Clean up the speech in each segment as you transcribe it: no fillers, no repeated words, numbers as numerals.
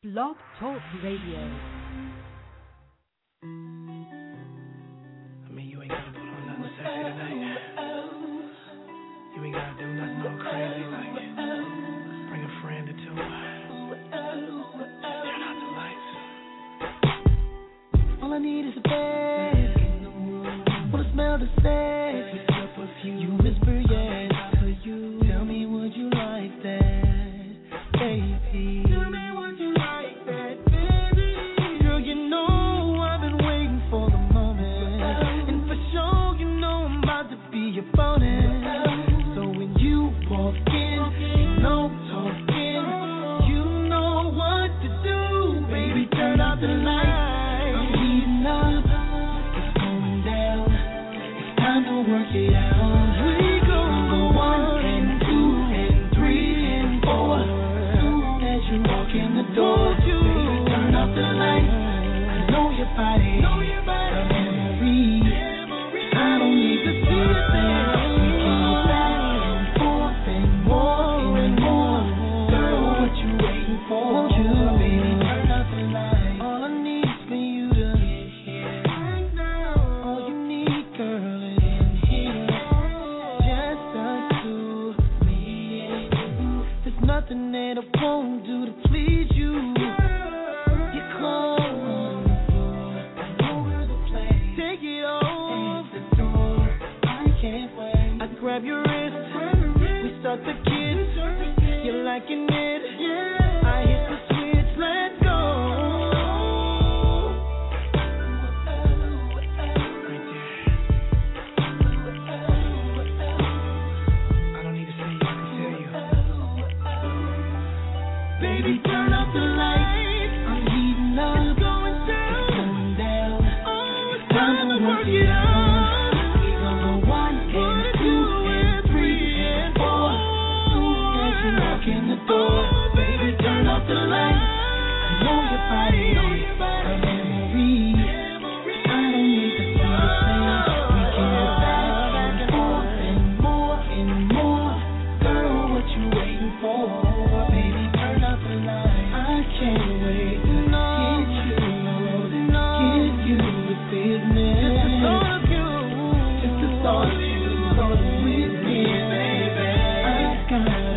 Blog Talk Radio. I mean, you ain't gotta put on nothing sexy tonight. You ain't gotta do nothing all crazy like bring a friend or two. Turn out the lights. All I need is a bed. Wanna smell the sex. You whisper yes. Tell me, would you like that, baby? Tell me, would you like that, baby? Girl, you know I've been waiting for the moment, and for sure, you know I'm about to be your bonus. So when you walk in, ain't no talking. You know what to do, baby. Turn out the lights. I'm heating up. It's going down. It's time to work it out. Don't you baby, turn off the lights. I know your body, a memory. I don't need to see a thing. We can go back and forth and more and more. Girl, what you waiting for? Won't you, baby, turn off the lights? All I need is for you to get here right now. All you need, girl, is in here. Just us two, me and you. There's nothing that I won't do to please you. Grab your wrist, we start the kiss. You're liking it, I hit the switch, let's go. I don't need to say you, I can tell you. Baby, turn off the lights. I'm heating up. It's going down. It's going down. Oh, it's time to work it out. In the door, baby, turn off the lights. I know your body, a memory. I don't need to see the thing. We can go back and forth and more. Girl, what you waiting for? Baby, turn off the lights. I can't wait to get you to business. Just the thought of you, with me, baby. I gotta.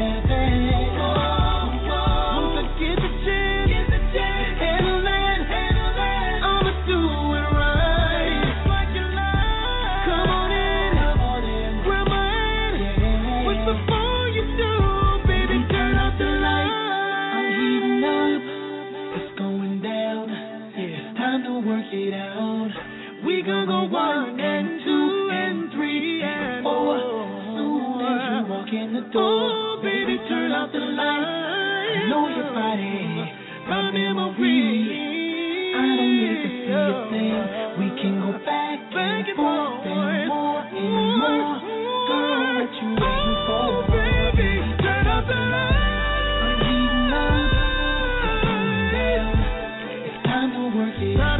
We gon' go 1 and 2 and 3 and 4. Soon as you walk in the door, baby, turn out the lights. I know your body, my memory. I don't need to see a thing. We can go back and forth and more. Girl, what you waiting for? Baby, turn out the lights. I'm heating up. It's going down. It's time to work it out.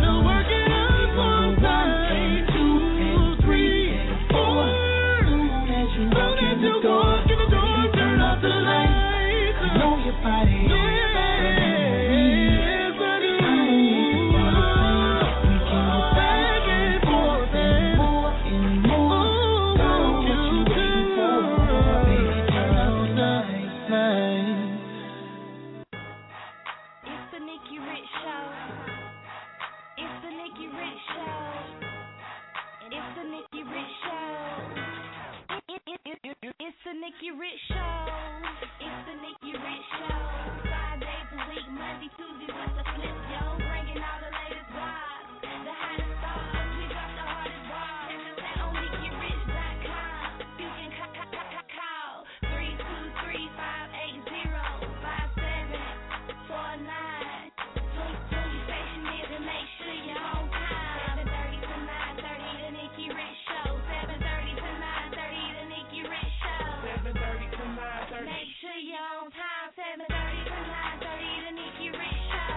Nikki Rich Show. It's the Nikki Rich Show. 5 days a week, Monday, Tuesday, what's the flip, yo? Bringing all the latest vibes, the hottest stars. We got the hardest bars. Check us out on NikkiRich.com. You can call 323-580-5749. Tune your station is and make sure you're on time. 7:30 to 9:30, the Nikki Rich Show. 7:30 to 9:30, the Nikki Rich Show. 7:30 to 9:30. Make sure you're on time. 7:30 to 9:30, the Nikki Rich Show.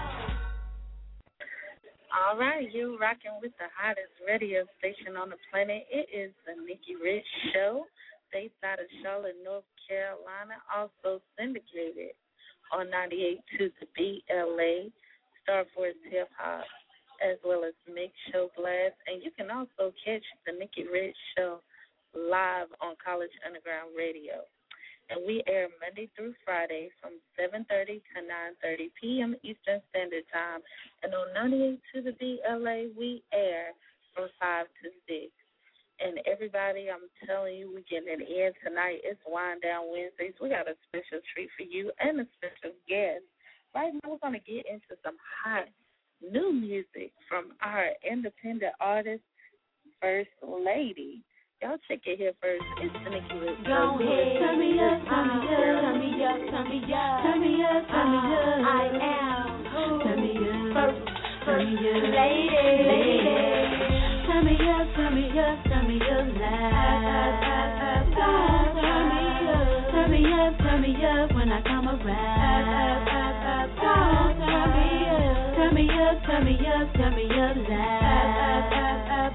All right, you rocking with the hottest radio station on the planet. It is the Nikki Rich Show, based out of Charlotte, North Carolina, also syndicated on 98 to the BLS LA, Star Force Hip Hop, as well as Mix Show Blast. And you can also catch the Nikki Rich Show live on College Underground Radio. And we air Monday through Friday from 7:30 to 9:30 p.m. Eastern Standard Time. And on 98 to the DLA, we air from 5 to 6. And everybody, I'm telling you, we're getting it in tonight. It's Wind Down Wednesdays. We got a special treat for you and a special guest. Right now, we're going to get into some hot new music from our independent artist, First Lady. Y'all check it here first. It's the Nikki Rich. Go ahead. Turn me up, turn me up, turn me up, turn me up, turn me up, turn me up. I am. Turn me up, first, turn me up, lady. Turn me up, turn me up, turn me up, loud. Turn me up, turn me up when I come around. Turn me up, turn me up, turn me up, turn me up, loud.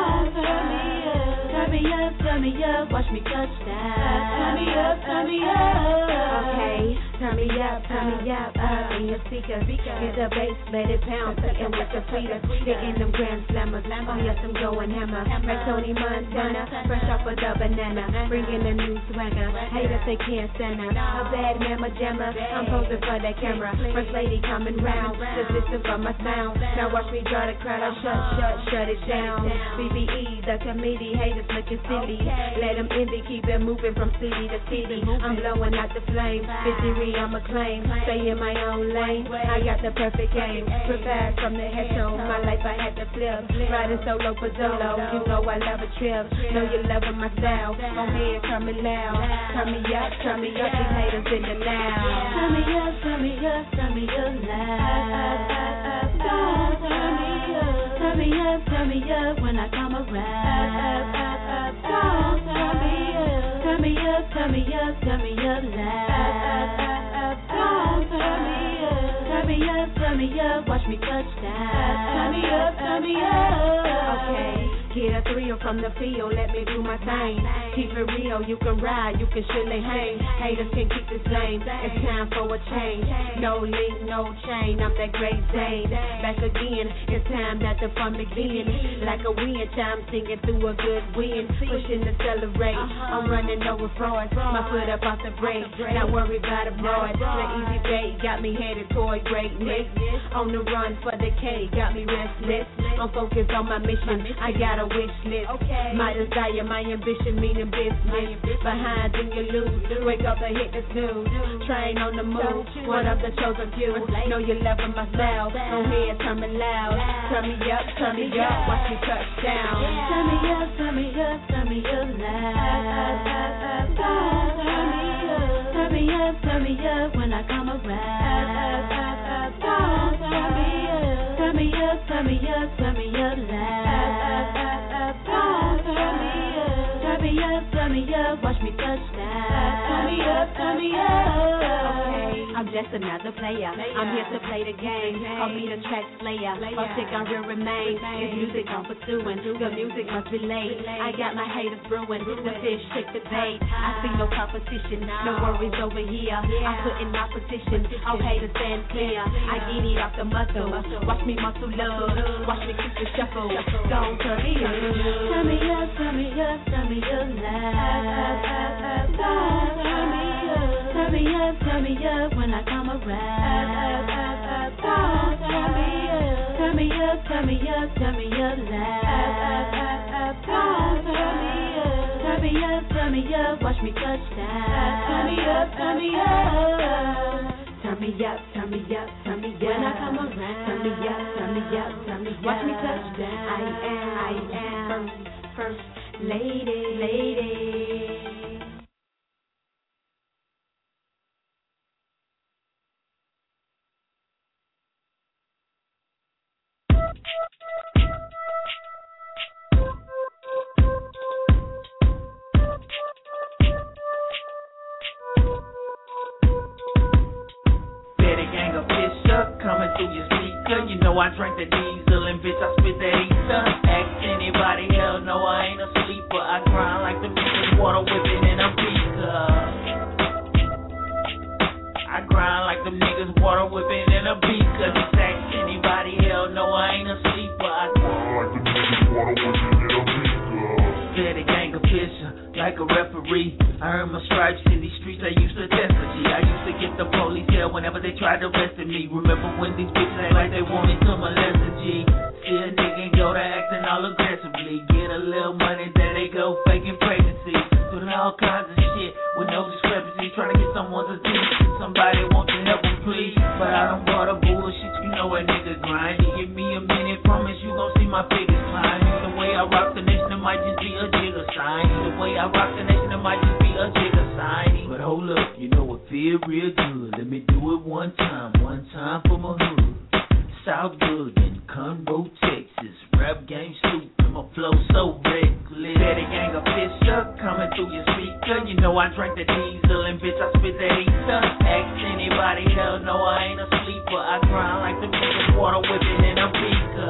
Turn me up, watch me touch down. Turn me up, okay. Turn me up, in your speaker. Hit the bass, let it pound, and with the feeder. Hitting them grand slammers, oh yes, I'm going hammer. Like Tony Montana, fresh off of the banana. Bringing a new swagger, haters they can't stand her. A bad mamma jammer, I'm posing for that camera. First lady coming round, just listen for my sound. Now watch me draw the crowd, I shut it down. BBE, the committee, haters looking silly. Let them envy, keep it moving from city to city. I'm blowing out the flame, victory I'ma claim. Stay in my own lane, I got the perfect aim. Prepared from the head to my life I had to flip. Riding solo for Zolo, you know I love a trip. Know you loving my style, on head turn me loud. Turn me up, these haters in the now. Turn me up, turn me up, turn me up loud. Turn me up when I come around. Turn me up, turn me up, turn me up loud. Turn me up, watch me touch down. Turn me up, okay. Get a thrill from the field, let me do my thing. Keep it real, you can ride, you can surely hang. Haters can keep the same, it's time for a change. No link, no chain, I'm that great Zane. Back again, it's time that the fun begin. Like a wind chime, singing through a good wind. Pushing to celebrate, I'm running over frauds. My foot up off the brake, not worried about a broad. The easy bait got me headed toward greatness. On the run for the K, got me restless. I'm focused on my mission, I got a wish list. My desire, my ambition, meaning business. Behind then you lose. Wake up and hit the snooze. Train on the move. One of the chosen few. Know you're loving my style. Go ahead, turn me loud. Turn me up, watch me touch down. Turn me up, turn me up, turn me up loud. Turn me up when I come around. Turn me up, turn me up, turn me up loud. Turn me up, watch me touch down. Turn me up, okay. I'm just another player. I'm here to play the game. Call me the track slayer. Authentic I will remain. It's music I'm pursuing. The music must be laid. I got my haters brewing. The fish shake the bait. I see no competition. No worries over here. I put in my position. All haters stand clear. I get it off the muscle. Watch me muscle love. Watch me keep the shuffle. Don't turn me up. Turn me up, turn me up, turn me up loud. Turn me up when I come around. Turn me up, turn me up, turn me up loud. Turn me up, watch me touch down. Turn me up. Turn me up, turn me up, turn me up. When I come around. Turn me up, turn me up, turn me up. Watch me touch down. I am first lady. Coming through your speaker, you know I drank the diesel and bitch I spit the ether. Ask anybody, hell no I ain't a sleeper. I grind like the niggas water whipping in a beaker. I grind like them niggas water whipping in a beaker. I earned my stripes in these streets, I used to test for G. I used to get the police hell whenever they tried to arrest me. Remember when these bitches act like they wanted to molest a G? See a nigga go to acting all aggressively. Get a little money, then they go faking pregnancy. Doing all kinds of shit with no discrepancy. Trying to get someone's attention. Somebody wants to help them, please. But I don't bought a bullshit, you know a nigga grind. You give me a minute, promise you gon' see my figures climb. Either way I rock the nation, it might just be a jigger sign. Either way I rock the nation, it might just be a jigger sign. But hold up, you know it feel real good. Let me do it one time for my hood. South Goodin, Conroe, Texas. Rap game stupid, my flow so reckless. Daddy gang of Fisher coming through your speaker. You know I drank the diesel and bitch I spit the ether. Ask anybody, hell no I ain't a sleeper. I grind like the niggas water whipping in a beaker.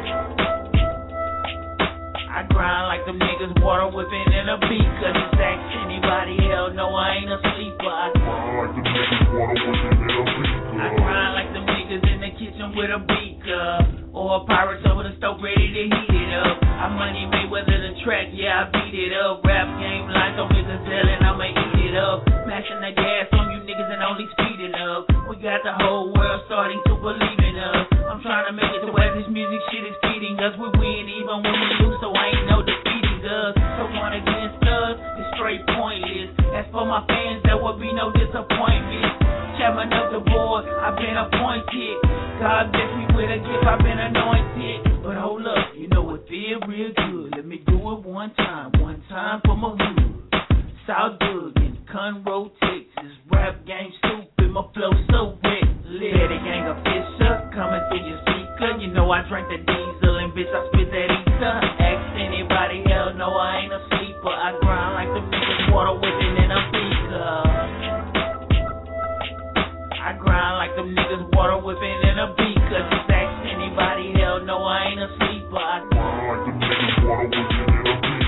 I grind like them niggas water whipping in a beaker. Just ask anybody, hell no I ain't a sleeper. I grind like them niggas water whipping in a beaker. I grind like them niggas in the kitchen with a beaker. Or a pirate over the stove ready to heat it up. I money made whether the track, yeah I beat it up. Rap game lines on niggas selling, I'ma eat it up. Mashing the gas on you niggas and only speeding up. We got the whole world starting to believe in us. I'm trying to make it to where this music shit is feeding us. We win even when we lose, so ain't no defeating us. So one against us is straight pointless. As for my fans, there will be no disappointment. Chairman of the board, I've been appointed. God bless me with a gift, I've been anointed. But hold up, you know it feel real good. Let me do it one time for my hood. South Goodin, Conroe, Texas. Rap game stupid, my flow so wet. Daddy gang of Fisher coming through your speaker. You know I drank the diesel and bitch I spit that ether. Ask anybody, hell no I ain't a sleeper. I grind like the niggas water whipping in a beaker. I grind like them niggas water whipping in a beaker. Just ask anybody, hell no I ain't a sleeper. I grind like them niggas water whipping in a beaker.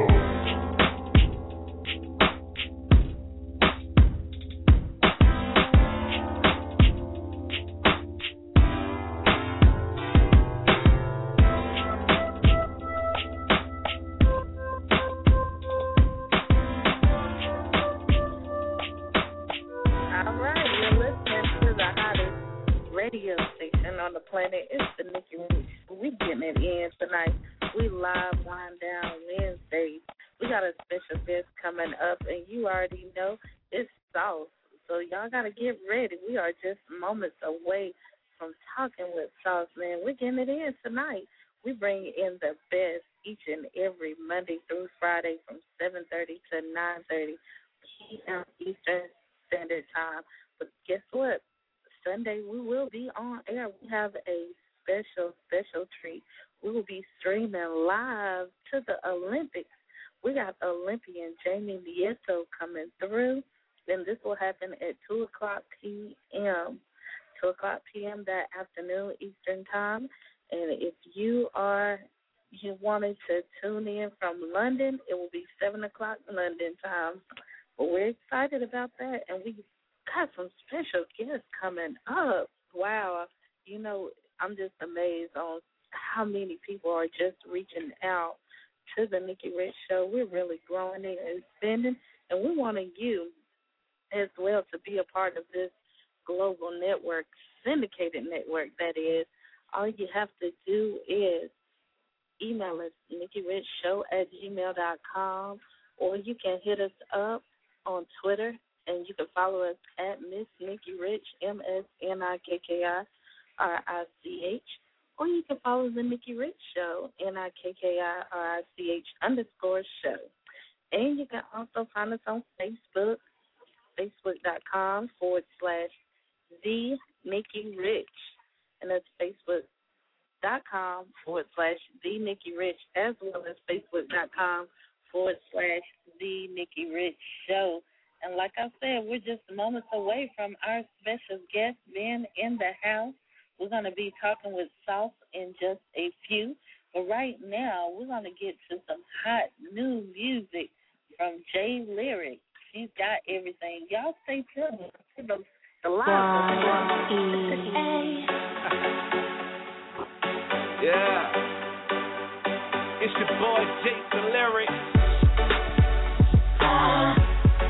Radio station on the planet. It's the Nikki Rich. We getting it in tonight. We live wind down Wednesdays. We got a special guest coming up, and you already know it's Sauce. So y'all gotta get ready. We are just moments away from talking with Sauce, man. We're getting it in tonight. We bring in the best each and every Monday through Friday from 7:30 to 9:30 p.m. Eastern Standard Time. But guess what? Sunday we will be on air. We have a special treat. We will be streaming live to the Olympics. We got Olympian Jamie Nieto coming through. Then this will happen at 2 o'clock p.m. 2 o'clock p.m. that afternoon Eastern Time. And if you wanted to tune in from London, it will be 7 o'clock London time. But we're excited about that, and we got some special guests coming up. Wow. You know, I'm just amazed on how many people are just reaching out to the Nikki Rich Show. We're really growing and expanding, and we wanted you as well to be a part of this global network, syndicated network, that is. All you have to do is email us, NikkiRichShow@gmail.com, or you can hit us up on Twitter, and you can follow us at Miss Nikki Rich, MSNIKKIRICH, or you can follow the Nikki Rich Show, NIKKIRICH_show. And you can also find us on Facebook, Facebook.com/The Nikki Rich. And that's Facebook.com/The Nikki Rich, as well as Facebook.com/The Nikki Rich Show. And like I said, we're just moments away from our special guest being in the house. We're going to be talking with Sauce in just a few. But right now, we're going to get to some hot new music from J Lyric. She's got everything. Y'all stay tuned to the live. Yeah. It's your boy Jason Lyric.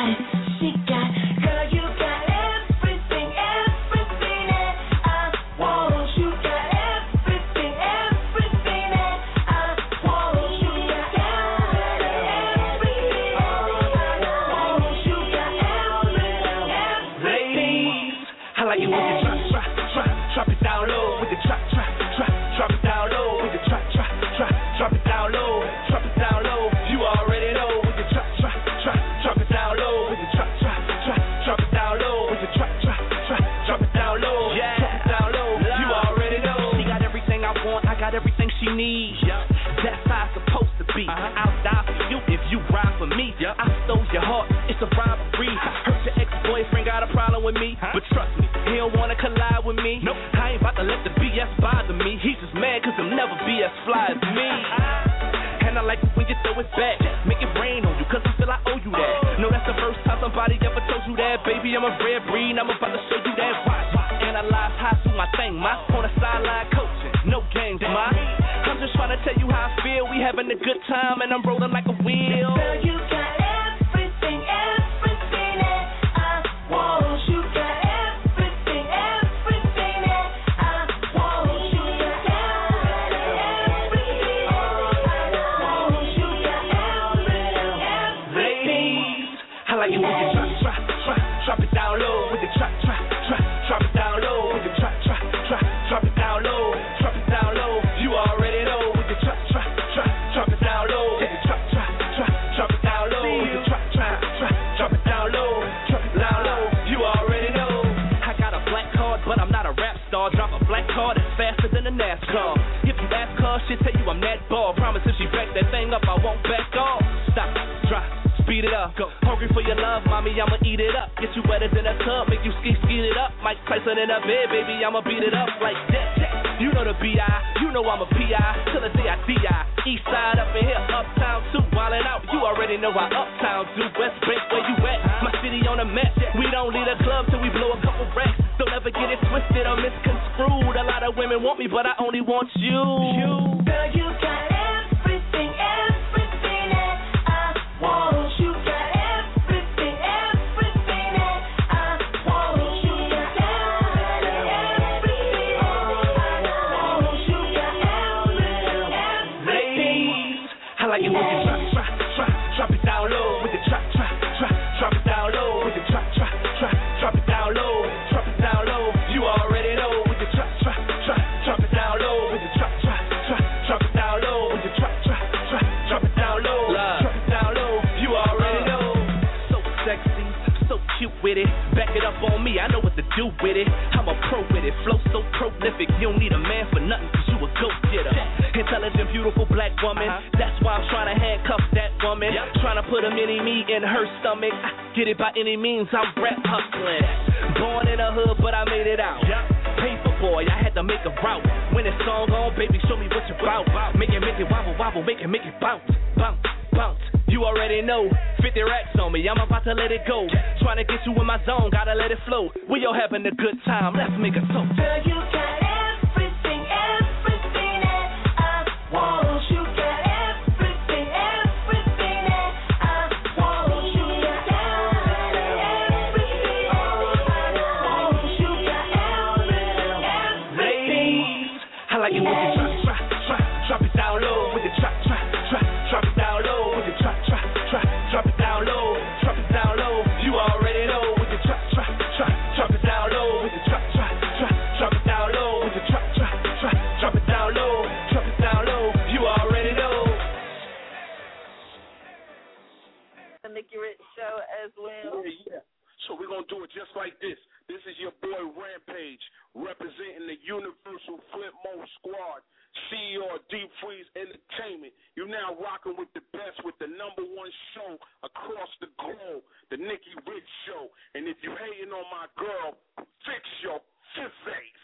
Any means I'm rap hustling. Born in the hood, but I made it out. Paper boy, I had to make a route. When it's song on, baby, show me what you bout. Make it wobble, wobble, make it bounce, bounce, bounce. You already know, 50 racks on me, I'm about to let it go. Trying to get you in my zone, gotta let it flow. We all having a good time, let's make a toast. Girl, you got everything, everything that I want. You got everything, everything that I want. You got everything, you got everything. Ladies, I like it when you drop it down low. With the drop it down low. With the drop it down low. Drop it down low. You already know. With the drop it down low. With the drop it down low. With the drop it down low. Drop it down low. You already know. The Nikki Rich Show as well. Yeah. So we're going to do it just like this. This is your boy Rampage, representing the Universal Flip Mode Squad, CEO of Deep Freeze Entertainment. You're now rocking with the best, with the #1 show across the globe, the Nikki Rich Show. And if you're hating on my girl, fix your face.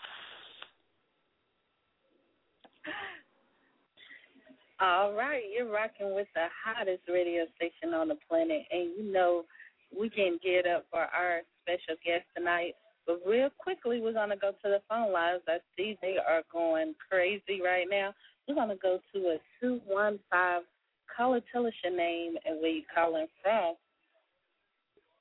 All right, you're rocking with the hottest radio station on the planet, and you know we can get up for our special guest tonight. But real quickly, we're going to go to the phone lines. I see they are going crazy right now. We're going to go to a 215. Caller, tell us your name and where you're calling from.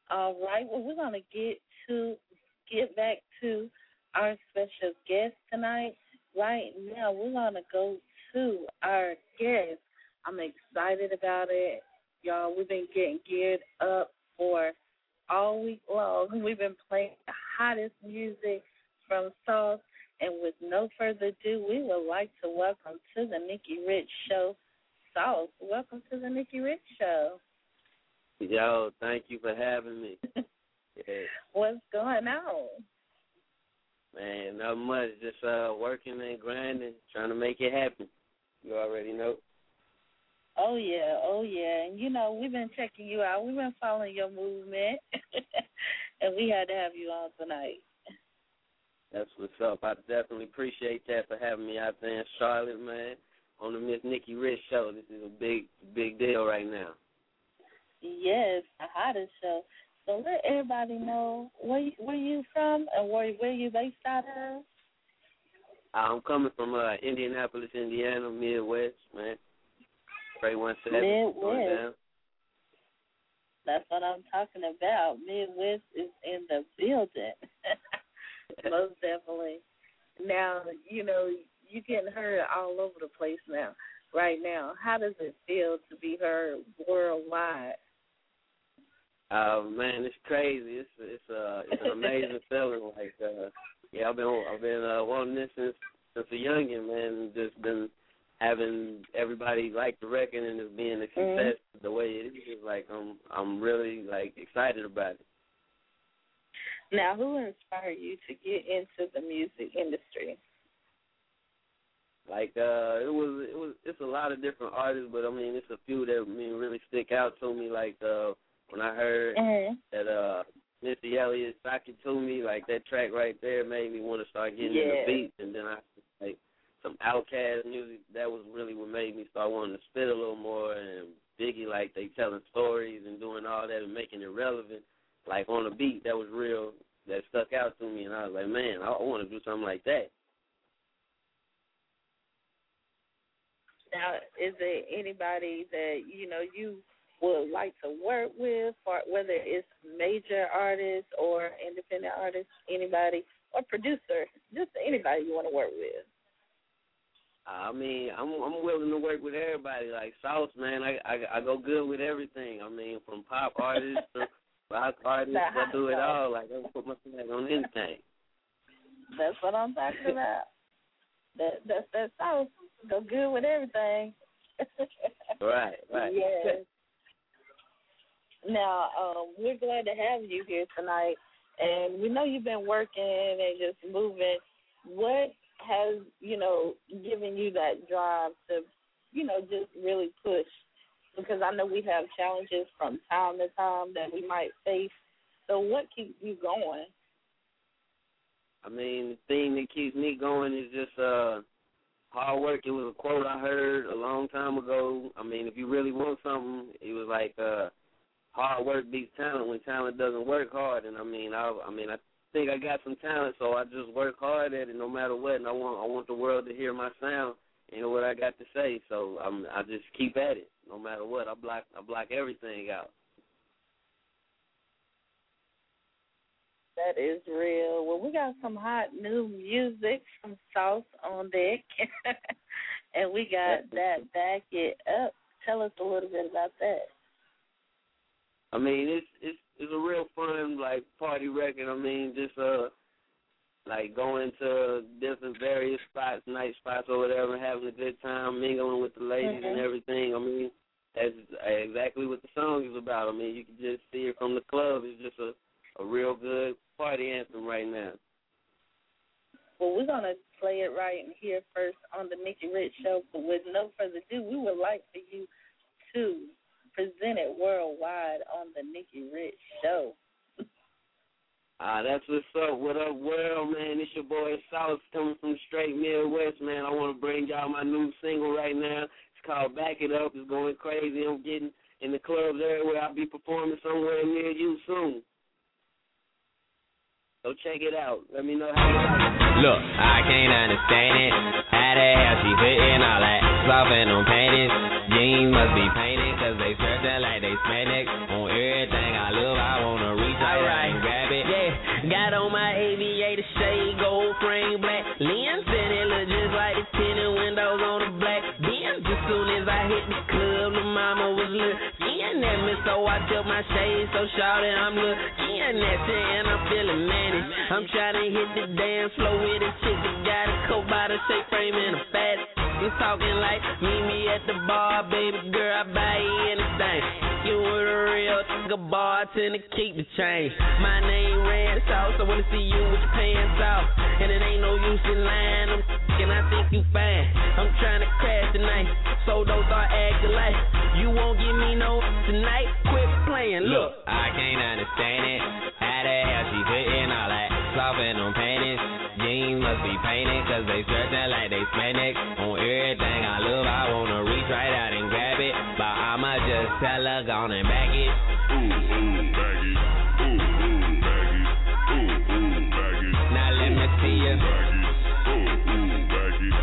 All right. Well, we're gonna get back to our special guest tonight. Right now, we're gonna go to our guest. I'm excited about it, y'all. We've been getting geared up for all week long. We've been playing the hottest music from Sauce. And with no further ado, we would like to welcome to the Nikki Rich Show, Sauce. Welcome to the Nikki Rich Show. Yo, thank you for having me. Yeah. What's going on? Man, not much. Just working and grinding, trying to make it happen. You already know. Oh, yeah. And, you know, we've been checking you out. We've been following your movement. And we had to have you on tonight. That's what's up. I definitely appreciate that for having me out there in Charlotte, man, on the Miss Nikki Rich Show. This is a big deal right now. Yes, the hottest show. So let everybody know where you from and where you based out of. I'm coming from Indianapolis, Indiana, Midwest, man. 317. Midwest. That's what I'm talking about. Midwest is in the building. Most definitely. Now, you know, you're getting heard all over the place now. Right now, how does it feel to be heard worldwide? Man, it's crazy. It's an amazing feeling. Like, yeah, I've been wanting this since a youngin', man. Just been having everybody like the record and it being a success the way it is. Like, I'm really like excited about it. Now, who inspired you to get into the music industry? Like, it's a lot of different artists, but I mean, it's a few that really stick out to me. Like, when I heard that Missy Elliott "Sock It To Me," like that track right there made me want to start getting in the beats, and then I like some Outkast music. That was really what made me start wanting to spit a little more, and Biggie, like they telling stories and doing all that and making it relevant. Like on the beat, that was real. That stuck out to me, and I was like, man, I want to do something like that. Now, is there anybody that you would like to work with, or whether it's major artists or independent artists, anybody, or producer, just anybody you want to work with? I mean, I'm willing to work with everybody. Like Sauce, man, I go good with everything. I mean, from pop artists to rock artists, I do it all. Like, I put my flag on anything. That's what I'm talking about. That's that Sauce. Go good with everything. Right. Yes. Now, we're glad to have you here tonight, and we know you've been working and just moving. What has, given you that drive to, just really push? Because I know we have challenges from time to time that we might face. So what keeps you going? I mean, the thing that keeps me going is just hard work. It was a quote I heard a long time ago. I mean, if you really want something, it was like hard work beats talent when talent doesn't work hard. And I think I got some talent, so I just work hard at it no matter what. And I want the world to hear my sound and hear what I got to say. So I just keep at it no matter what. I block everything out. That is real. Well, we got some hot new music from Sauce on deck, and we got that Back It Up. Tell us a little bit about that. I mean, it's a real fun, like, party record. I mean, just like going to different various spots, night spots or whatever, having a good time, mingling with the ladies and everything. I mean, that's exactly what the song is about. I mean, you can just see it from the club. It's just a real good party anthem right now. Well, we're going to play it right in here first on the Nikki Rich Show, but with no further ado, we would like for you to present it worldwide on the Nikki Rich Show. That's what's up. What up, world, man? It's your boy Sauce coming from straight Midwest, man. I want to bring y'all my new single right now. It's called Back It Up. It's going crazy. I'm getting in the clubs everywhere. I'll be performing somewhere near you soon. So check it out. Let me know how you like it. Look, I can't understand it. How the hell she putting all that stuff in them panties? Jeans must be painted, cause they stretching like they Hispanic. On everything I love, I wanna so I tilt my shades so shawty I'm looking at you and I'm feeling manny. I'm trying to hit the dance floor with a chick that got a coat by the shape frame and a fat. You talking like meet me at the bar, baby girl, I buy you anything. You were a real nigga bartender, keep the change. My name Ran Sauce, I wanna see you with your pants off. And it ain't no use in lying, I'm and I think you fine. I'm trying to crash tonight, so don't start acting like you won't give me no tonight. Quit playing, look. I can't understand it. How the hell she fitting all that soft in them panties? Jeans must be painted, cause they stretching like they Spandex. On everything I love, I wanna reach right out and grab it, but I'ma just tell her, gone and back it. Baggy. Baggy. Baggy. Now let me see you. Baggy.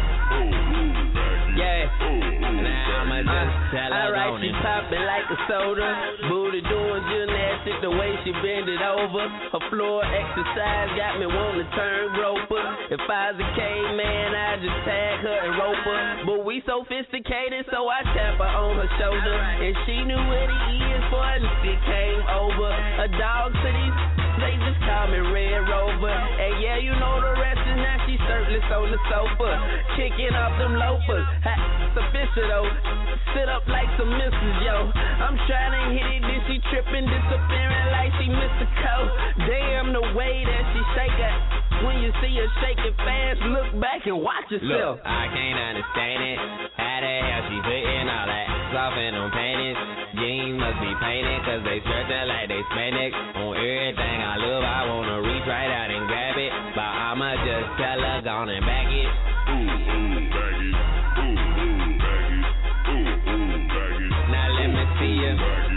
Yeah. Now I'ma just tell her, alright, she poppin' like a soda. Booty doing gymnastics, the way she bend it over. Her floor exercise got me wanting to turn groper. If I was a caveman, I'd just tag her and rope her. But we sophisticated, so I tap her on her shoulder. And she knew what it is for and she came over. A dog to these, they just call me Red Rover. And yeah, you know the rest, and now she shirtless on the sofa, kicking off them loafers. It's official though, sit up like some misses, yo. I'm trying to hit it, then she tripping, disappearing like she missed a coat. Damn the way that she shake it. When you see her shake it fast, look back and watch yourself. Look, I can't understand it. How the hell she fitting all that soft in them panties? Jeans must be painted, cause they stretching like they Spandex. On everything I love, I wanna reach right out and grab it, but I'ma just tell her, gone and back it. Baggy. Baggy. Baggy. Now let me see you.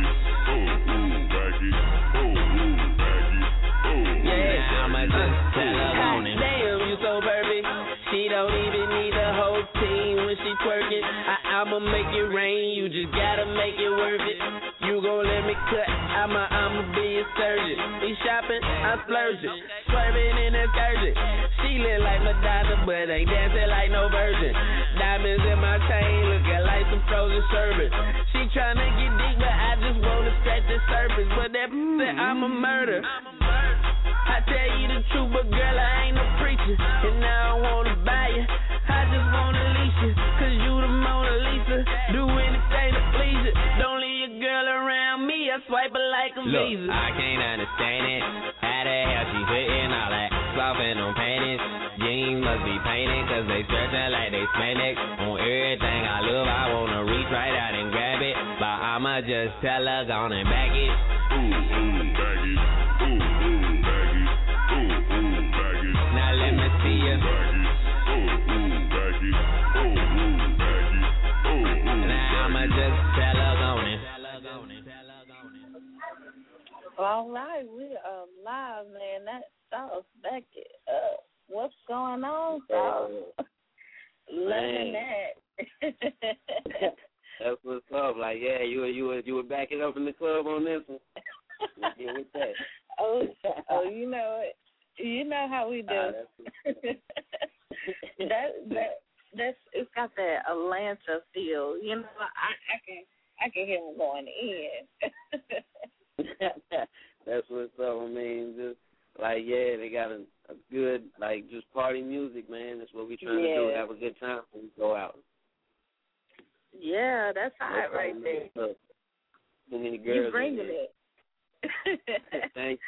Baggy. Yeah, I'ma just tell her, gone and damn, you so perfect. She don't even need the whole team when she twerking. I'ma make it rain, you just gotta make it worth it. You gon' let me cut, I'ma be a surgeon. Be shopping, I'm splurging, swerving in that surgeon. She look like Madonna, but ain't dancing like no virgin. Diamonds in my chain, looking like some frozen sherbet. She tryna get deep, but I just wanna scratch the surface. But that said I'm a murder. I tell you the truth, but girl, I ain't no preacher. And I don't wanna buy you, I just wanna leash you. Cause you the Mona Lisa, do anything to please you. Don't leave your girl around me, I swipe her like a visa. I can't understand it. How the hell she fitting all that soft in them panties? Jeans must be painted, cause they stretching like they Spandex. On everything I love, I wanna reach right out and grab it, but I'ma just tell her, gone and back it. Baggy. Baggy. Now let me see you. Baggy. Now I'ma just tell her, gone and. All right, we are live, man. That Sauce, back it up. What's going on, Sauce? Loving that. That's what's up. Like, yeah, you were backing up in the club on this one. Get with that. Oh, you know it. You know how we do. That's it's got that Atlanta feel. You know, I can hear them going in. That's what's up. I mean, just like, yeah, they got a good, like, just party music, man. That's what we trying to do. Have a good time when we go out. Yeah, that's hot right there. Too many girls. You bringing it. Thanks.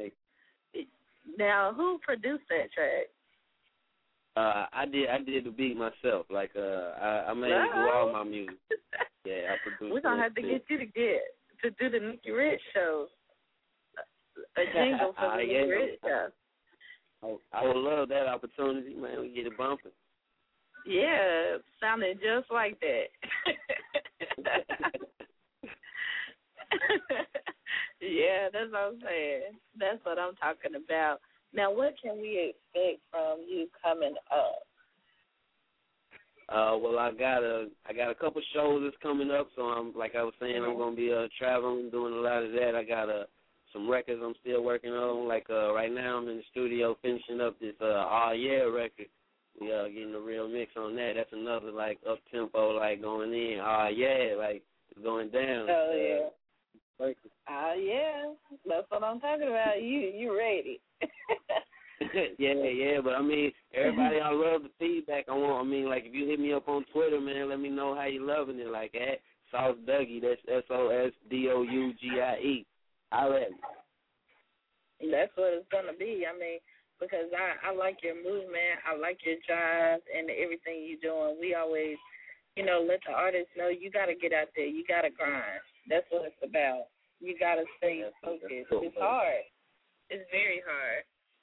Now, who produced that track? I did the beat myself. Like, I made it do all my music. Yeah, I produced. We're gonna have to get you to do the Nikki Rich show. A jingle for the Nikki Rich show. I would love that opportunity, man. We get it bumping. Yeah, sounded just like that. Yeah, that's what I'm saying. That's what I'm talking about. Now, what can we expect from you coming up? Well, I got a couple shows that's coming up, so I'm, like I was saying, I'm gonna be traveling, doing a lot of that. I got some records I'm still working on. Like right now, I'm in the studio finishing up this Oh Yeah record. We getting a real mix on that. That's another like up tempo, like going in. Oh yeah, like it's going down. Oh yeah. Yeah, that's what I'm talking about. You ready? yeah, but I mean, everybody, I love the feedback. I mean, like, if you hit me up on Twitter, man, let me know how you loving it. Like, at Sauce Dougie, that's SOSDOUGIE. I'll let me. That's what it's going to be. I mean, because I like your movement. I like your drive and everything you're doing. We always, let the artists know you got to get out there. You got to grind. That's what it's about. You got to stay focused. It's hard. It's very hard.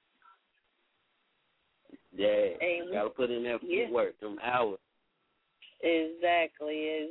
Yeah, you got to put in that work, them hours. Exactly.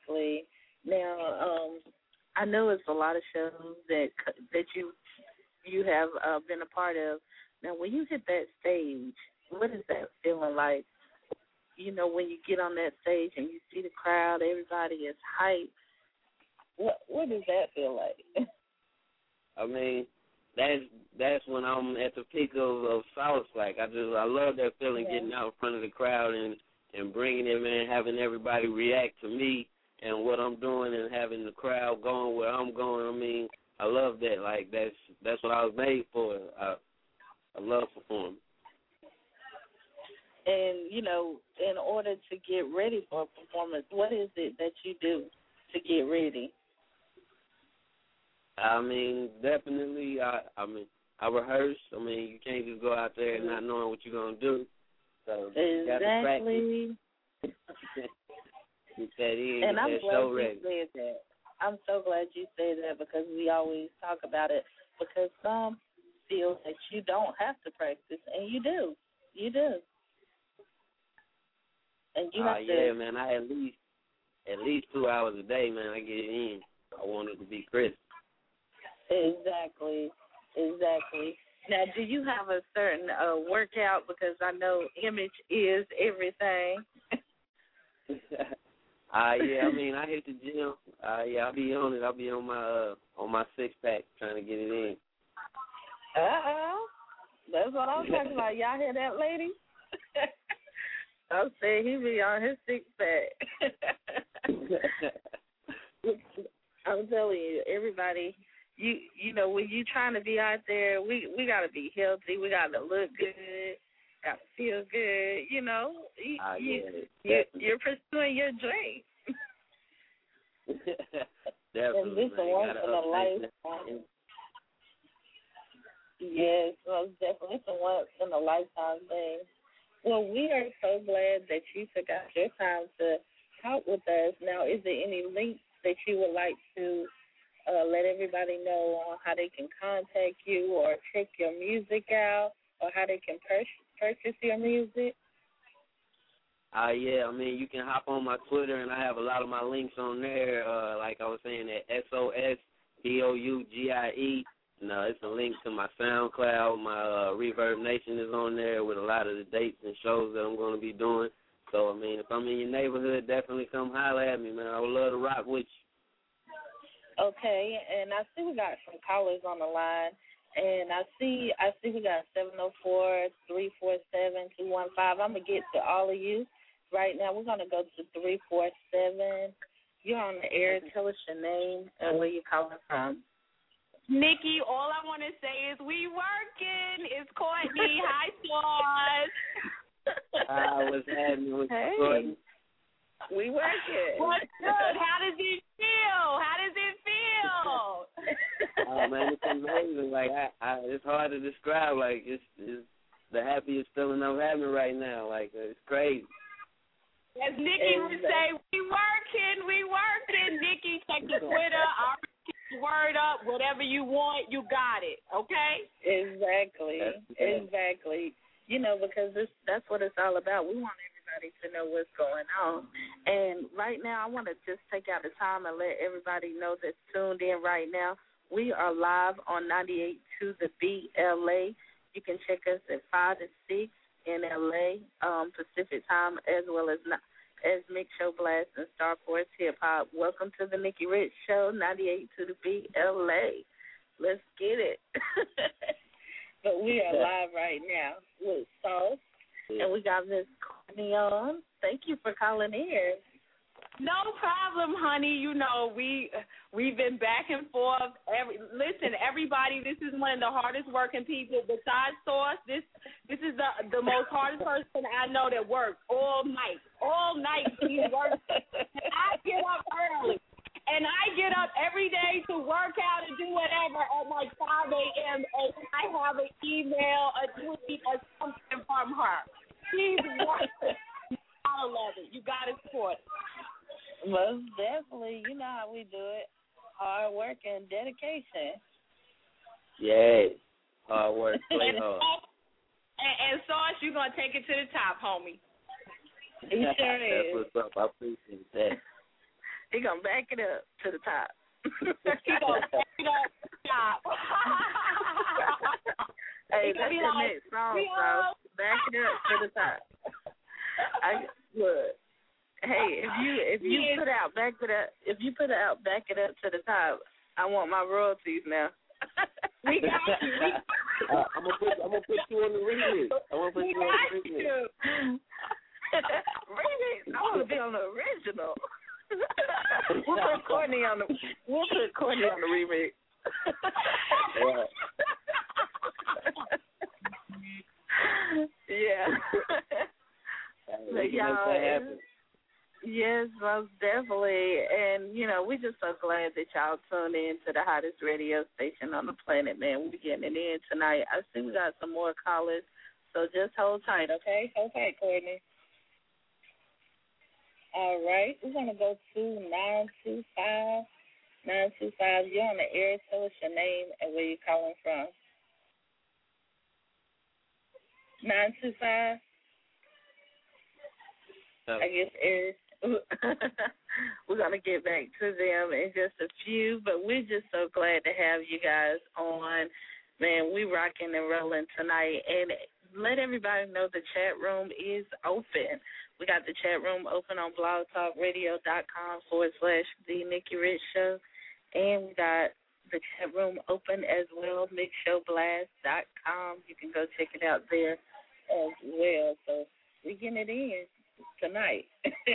Now, I know it's a lot of shows that you have been a part of. Now, when you hit that stage, what is that feeling like? When you get on that stage and you see the crowd, everybody is hyped. What does that feel like? I mean, that's when I'm at the peak of Sauce. Like, I love that feeling, getting out in front of the crowd and bringing it, man, having everybody react to me and what I'm doing and having the crowd going where I'm going. I mean, I love that. Like, that's what I was made for. I love performing. And, in order to get ready for a performance, what is it that you do to get ready? I mean, definitely, I rehearse. I mean, you can't just go out there not knowing what you're going to do. So you got to practice. Get that in, and get I'm that glad show you ready. said that. I'm so glad you said that because we always talk about it because some feel that you don't have to practice, and you do. You do. And you have to. Yeah, man, I at least 2 hours a day, man, I get it in. I want it to be crisp. Exactly. Now, do you have a certain workout? Because I know image is everything. Yeah, I mean, I hit the gym. Yeah, I'll be on it. I'll be on my 6-pack trying to get it in. That's what I'm talking about. Y'all hear that, lady? I'm saying he be on his 6-pack. I'm telling you, everybody, when you trying to be out there, we got to be healthy. We got to look good. Got to feel good. You're pursuing your dream. Definitely. And this is once in a lifetime. Yes, most definitely. It's a once in a lifetime thing. Well, we are so glad that you took out your time to talk with us. Now, is there any links that you would like to let everybody know on how they can contact you or check your music out or how they can purchase your music? Yeah, I mean, you can hop on my Twitter, and I have a lot of my links on there. Like I was saying, at SOSDOUGIE. It's a link to my SoundCloud. My Reverb Nation is on there with a lot of the dates and shows that I'm going to be doing. So, I mean, if I'm in your neighborhood, definitely come holler at me, man. I would love to rock with you. Okay, and I see we got some callers on the line. And I see we got 704-347-215. I'm going to get to all of you. Right now, we're going to go to 347. You're on the air. Tell us your name and where you're calling from. Nikki, all I want to say is we working. It's Courtney. Hi, Sauce. What's happening with Hey. Courtney? We working. What's good? How does it feel? Oh, man, it's amazing. Like, it's hard to describe. Like, it's the happiest feeling I'm having right now. Like, it's crazy. As Nikki would say, we working. Nikki, check the Twitter. I'll keep the word up. Whatever you want, you got it. Okay? Exactly. Because that's what it's all about. We want everybody to know what's going on. And right now, I want to just take out the time and let everybody know that's tuned in right now. We are live on 98.2 The Beat LA. You can check us at 5 to 6 in LA Pacific time, as well as Mix Show Blast and Star Force Hip Hop. Welcome to the Nikki Rich Show, 98.2 The Beat LA. Let's get it. But we are live right now with Sauce, and we got Miss Courtney on. Thank you for calling in. No problem, honey. You know, we've been back and forth. Listen, everybody, this is one of the hardest working people. Besides Sauce, this is the most hardest person I know that works all night. All night he works. I get up early. And I get up every day to work out and do whatever at like 5 a.m. and I have an email, a tweet, or something from her. She's working. I love it. You got to support it. Most definitely. You know how we do it. Hard work and dedication. Yeah. Hard work, play hard. And Sauce, you're going to take it to the top, homie. He sure is. That's what's up. I appreciate that. He going to back it up to the top. He going to back it up to the top. Hey, that's the next song, Sauce. Back it up to the top. Look. Hey, if you put out back it up to the top, I want my royalties now. We got you. I'm gonna put you on the remix. Remix. I want to be on the original. We'll put Courtney on the remix. Yeah. Y'all. Yes, most definitely. And, you know, we're just so glad that y'all tuned in to the hottest radio station on the planet, man. We're getting it in tonight. I see we got some more callers, so just hold tight, okay? Hold tight, Courtney. All right. We're going to go to 925. 925, you're on the air. Tell us your name and where you're calling from. 925. I guess Eric. We're going to get back to them in just a few, but we're just so glad to have you guys on. Man, we rocking and rolling tonight. And let everybody know the chat room is open. We got the chat room open on blogtalkradio.com/The Nikki Rich Show. And we got the chat room open as well, mixshowblast.com. You can go check it out there as well. So we're getting it in tonight.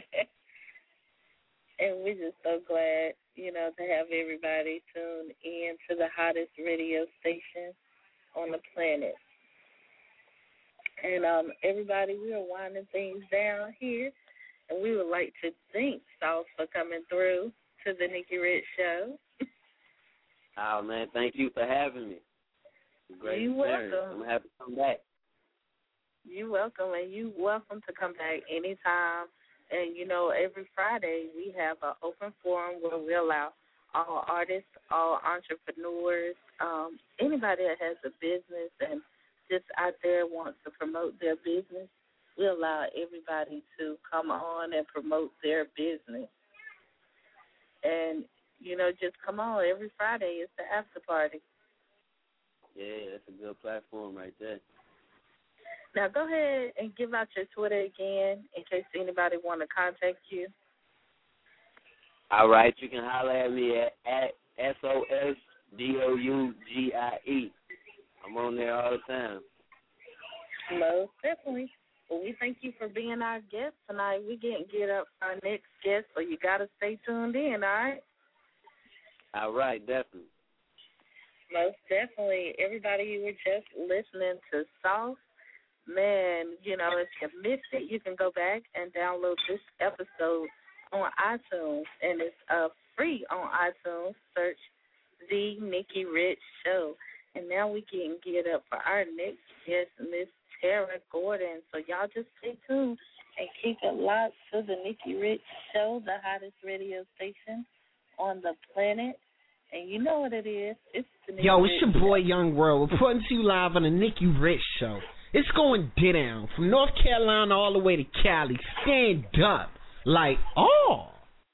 And we're just so glad, you know, to have everybody tune in to the hottest radio station on the planet. And everybody, we are winding things down here, and we would like to thank Sauce for coming through to the Nikki Rich Show. Oh, man, thank you for having me. Great You're welcome. I'm happy to come back. You're welcome, and you're welcome to come back anytime. And, you know, every Friday we have an open forum where we allow all artists, all entrepreneurs, anybody that has a business and just out there wants to promote their business, we allow everybody to come on and promote their business. And, you know, just come on. Every Friday it's the after party. Yeah, that's a good platform right there. Now, go ahead and give out your Twitter again in case anybody want to contact you. All right. You can holler at me at SOSDOUGIE. I'm on there all the time. Most definitely. Well, we thank you for being our guest tonight. We're getting geared up for our next guest, so you got to stay tuned in, all right? All right, definitely. Most definitely. Everybody, you were just listening to Sauce. Man, you know, if you missed it, you can go back and download this episode on iTunes, and it's free on iTunes. Search The Nikki Rich Show. And now we getting geared up for our next guest, Miss Tara Gordon. So y'all just stay tuned and keep it locked to the Nikki Rich Show, the hottest radio station on the planet. And you know what it is. It's the Nikki Yo, it's Rich your boy Show. Young World reporting to you live on the Nikki Rich Show. It's going down from North Carolina all the way to Cali. Stand up. Like, oh.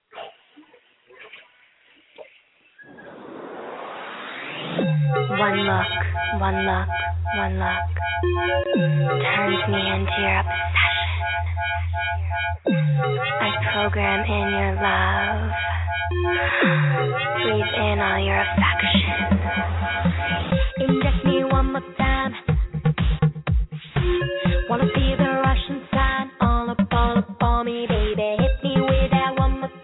One look, one look, one look turns me into your obsession. I program in your love, breathe in all your affection. Inject me one more time. Wanna see the Russian sign all up on me, baby. Hit me with that one more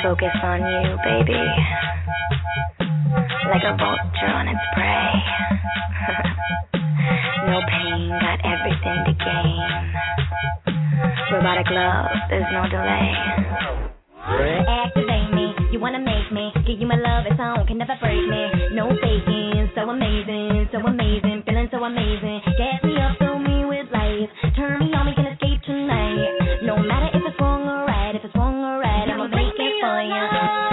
focus on you, baby. Like a vulture on its prey. No pain, got everything to gain. Robotic love, there's no delay. Activate me, you wanna make me. Give you my love, it's on, can never break me. No faking, so amazing, feeling so amazing. Gas me up, fill me with life. Turn me on, we can escape tonight. No matter if it's wrong or right, I'ma make it for you.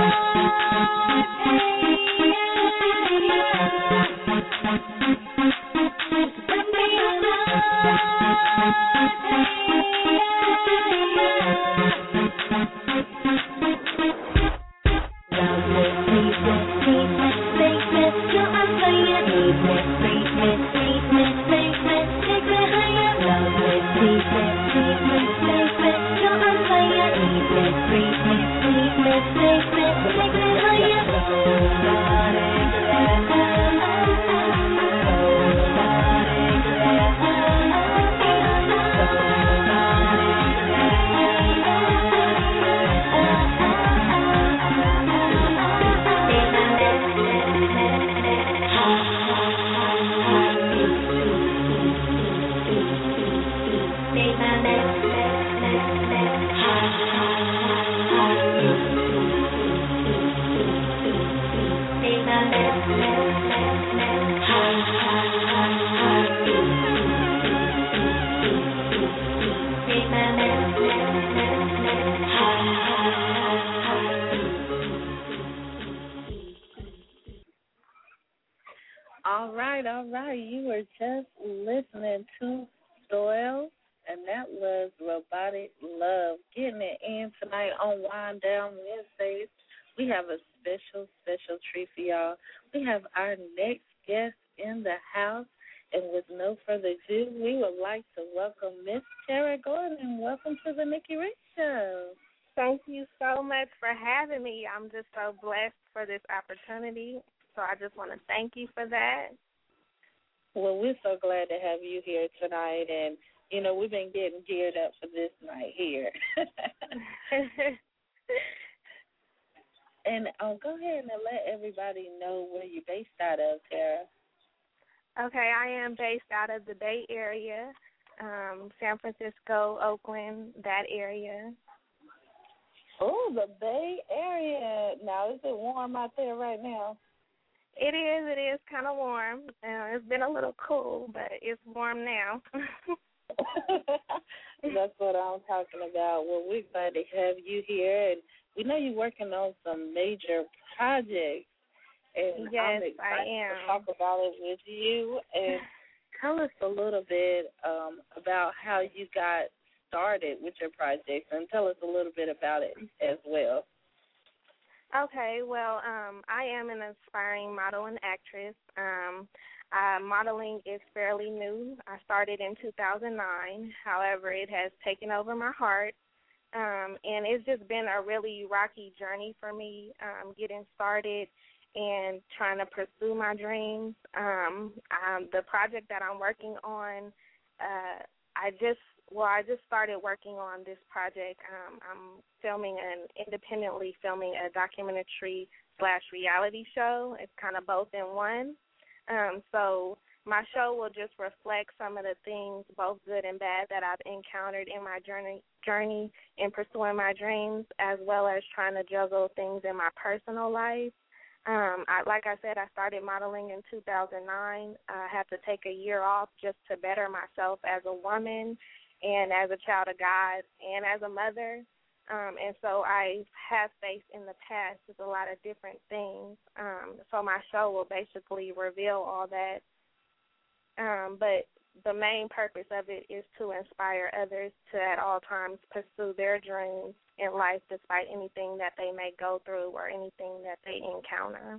All right. You were just listening to Doyle, and that was Robotic Love. Getting it in tonight on Wind Down Wednesdays. We have a special treat for y'all. We have our next guest in the house, and with no further ado, we would like to welcome Miss Tara Gordon. Welcome to the Nikki Rich Show. Thank you so much for having me. I'm just so blessed for this opportunity, so I just want to thank you for that. Well, we're so glad to have you here tonight, and, you know, we've been getting geared up for this night here. And go ahead and let everybody know where you're based out of, Tara. Okay, I am based out of the Bay Area, San Francisco, Oakland, that area. Oh, the Bay Area. Now, is it warm out there right now? It is kind of warm. It's been a little cool, but it's warm now. That's what I'm talking about. Well, we're glad to have you here, and we know you're working on some major projects, and yes, I'm excited to talk about it with you. And tell us a little bit about how you got started with your projects, and tell us a little bit about it as well. Okay, well, I am an aspiring model and actress. Modeling is fairly new. I started in 2009. However, it has taken over my heart, and it's just been a really rocky journey for me, getting started and trying to pursue my dreams. The project that I'm working on, I just started working on this project. I'm independently filming a documentary/reality show. It's kind of both in one. So my show will just reflect some of the things, both good and bad, that I've encountered in my journey in pursuing my dreams, as well as trying to juggle things in my personal life. Like I said, I started modeling in 2009. I had to take a year off just to better myself as a woman and as a child of God and as a mother. And so I have faced in the past with a lot of different things. So my show will basically reveal all that. But the main purpose of it is to inspire others to at all times pursue their dreams in life despite anything that they may go through or anything that they encounter.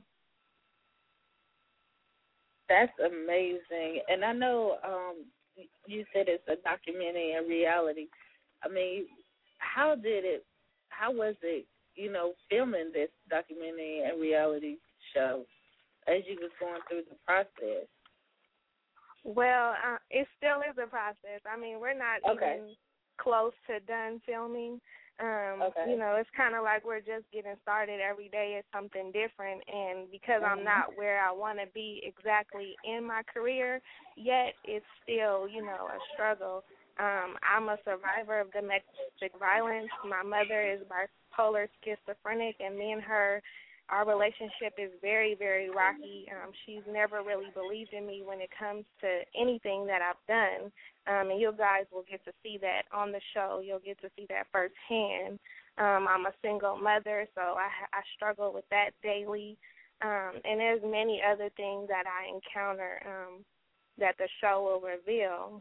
That's amazing. And I know you said it's a documentary and reality. I mean, how was it, filming this documentary and reality show as you was going through the process? Well, it still is a process. I mean, we're not even close to done filming. You know, it's kind of like we're just getting started every day. It's something different, and because I'm not where I want to be exactly in my career yet, it's still, you know, a struggle. I'm a survivor of domestic violence. My mother is bipolar schizophrenic, and me and her, our relationship is very, very rocky. She's never really believed in me when it comes to anything that I've done. And you guys will get to see that on the show. You'll get to see that firsthand. I'm a single mother, so I struggle with that daily. And there's many other things that I encounter that the show will reveal.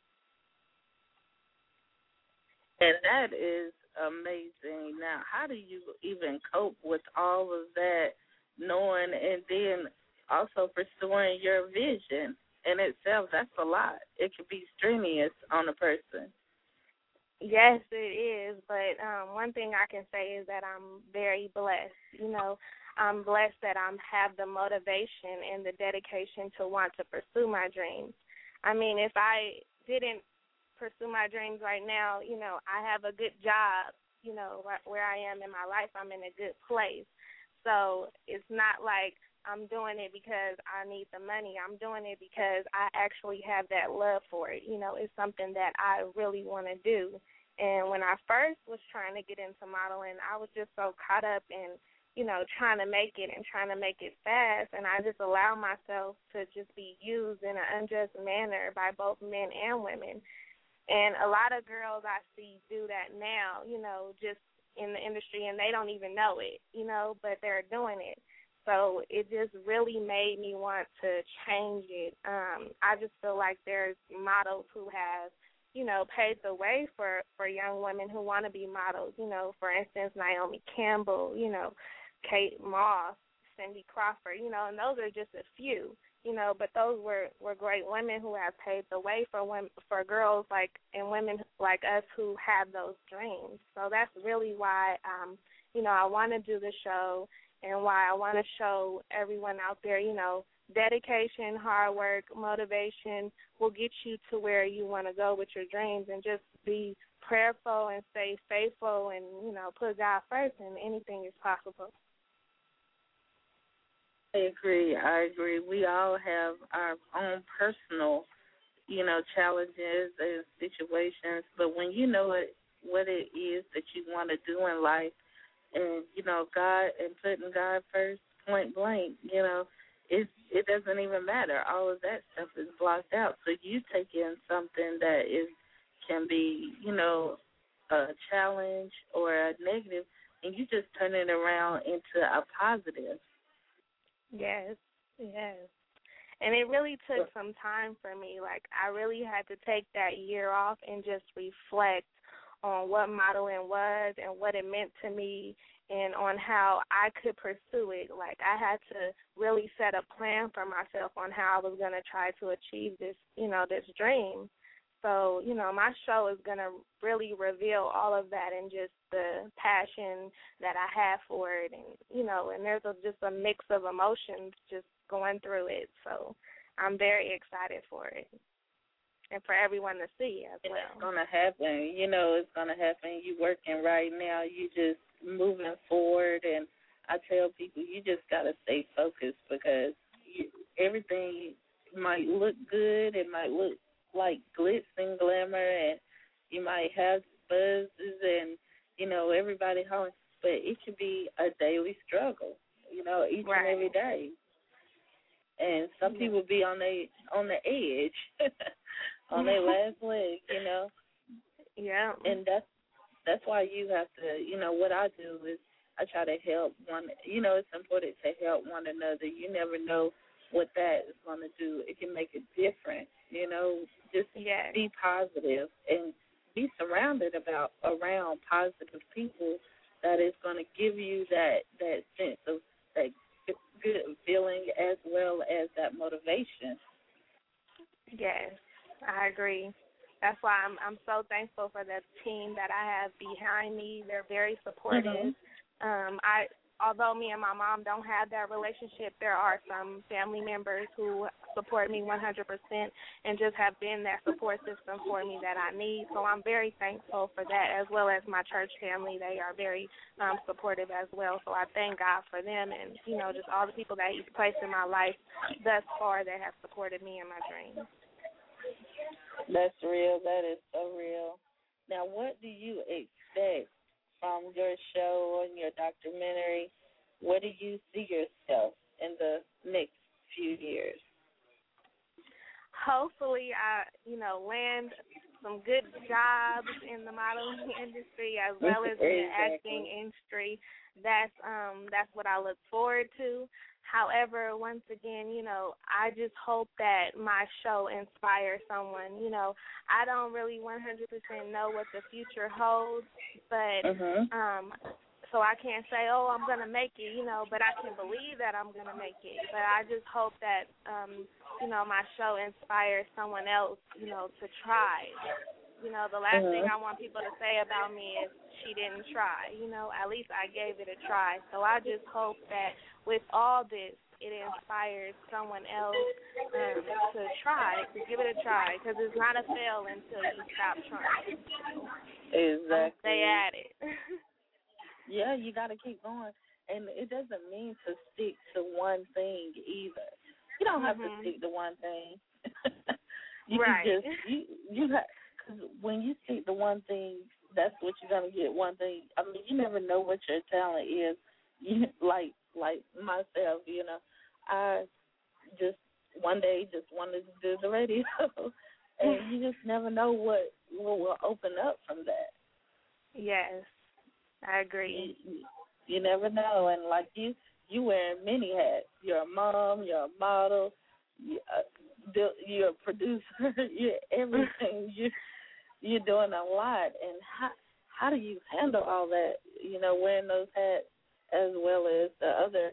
And that is amazing. Now, how do you even cope with all of that, knowing and then also pursuing your vision in itself? That's a lot. It can be strenuous on a person. Yes, it is. But one thing I can say is that I'm very blessed. You know, I'm blessed that I have the motivation and the dedication to want to pursue my dreams. I mean, if I didn't pursue my dreams right now, you know, I have a good job, you know, where I am in my life. I'm in a good place. So it's not like I'm doing it because I need the money. I'm doing it because I actually have that love for it. You know, it's something that I really want to do. And when I first was trying to get into modeling, I was just so caught up in, you know, trying to make it and trying to make it fast. And I just allowed myself to just be used in an unjust manner by both men and women. And a lot of girls I see do that now, you know, just in the industry, and they don't even know it, you know, but they're doing it. So it just really made me want to change it. I just feel like there's models who have, you know, paved the way for young women who want to be models. You know, for instance, Naomi Campbell, you know, Kate Moss, Cindy Crawford, you know, and those are just a few. You know, but those were great women who have paved the way for women, for girls like and women like us who have those dreams. So that's really why, you know, I want to do the show and why I want to show everyone out there, you know, dedication, hard work, motivation will get you to where you want to go with your dreams, and just be prayerful and stay faithful and, you know, put God first, and anything is possible. I agree. We all have our own personal, you know, challenges and situations. But when you know what it is that you want to do in life, and, you know, God and putting God first, point blank, you know, it doesn't even matter. All of that stuff is blocked out. So you take in something that can be, you know, a challenge or a negative, and you just turn it around into a positive. Yes. And it really took some time for me. Like, I really had to take that year off and just reflect on what modeling was and what it meant to me and on how I could pursue it. Like, I had to really set a plan for myself on how I was going to try to achieve this, you know, this dream. So, you know, my show is going to really reveal all of that and just the passion that I have for it. And, you know, and there's just a mix of emotions just going through it. So I'm very excited for it and for everyone to see as well. It's going to happen. You know, it's going to happen. You're working right now. You just moving forward. And I tell people you just got to stay focused, because everything might look good. It might look like glitz and glamour, and you might have buzzes and, you know, everybody hollering, but it could be a daily struggle, you know, each and every day. And some people be on the edge, on their last leg, you know. Yeah. And that's why you have to, you know, what I do is I try to help one. You know, it's important to help one another. You never know what that is going to do. It can make a difference, you know. Just be positive and be surrounded around positive people that is going to give you that sense of that good feeling as well as that motivation. Yes, I agree. That's why I'm so thankful for the team that I have behind me. They're very supportive. Although me and my mom don't have that relationship, there are some family members who support me 100% and just have been that support system for me that I need. So I'm very thankful for that, as well as my church family. They are very supportive as well. So I thank God for them and, you know, just all the people that He's placed in my life thus far that have supported me in my dreams. That's real. That is so real. Now, what do you expect from your show and your documentary? Where do you see yourself in the next few years? Hopefully, I, you know, land some good jobs in the modeling industry as well as in the acting industry. That's what I look forward to. However, once again, you know, I just hope that my show inspires someone. You know, I don't really 100% know what the future holds, but so I can't say, oh, I'm going to make it, you know, but I can believe that I'm going to make it. But I just hope that, you know, my show inspires someone else, you know, to try. You know, the last thing I want people to say about me is she didn't try. You know, at least I gave it a try. So I just hope that with all this, it inspires someone else to try, to give it a try, because it's not a fail until you stop trying. Exactly. Stay at it. Yeah, you got to keep going. And it doesn't mean to stick to one thing either. You don't have to stick to one thing. You right. can just, you have, because when you stick to one thing, that's what you're going to get, one thing. I mean, you never know what your talent is. You, like myself, you know, I just one day just wanted to do the radio. And you just never know what will open up from that. Yes, I agree. You never know. And like you wear many hats. You're a mom, you're a model, you're a producer, you're everything. You're doing a lot. And how do you handle all that, you know, wearing those hats as well as the other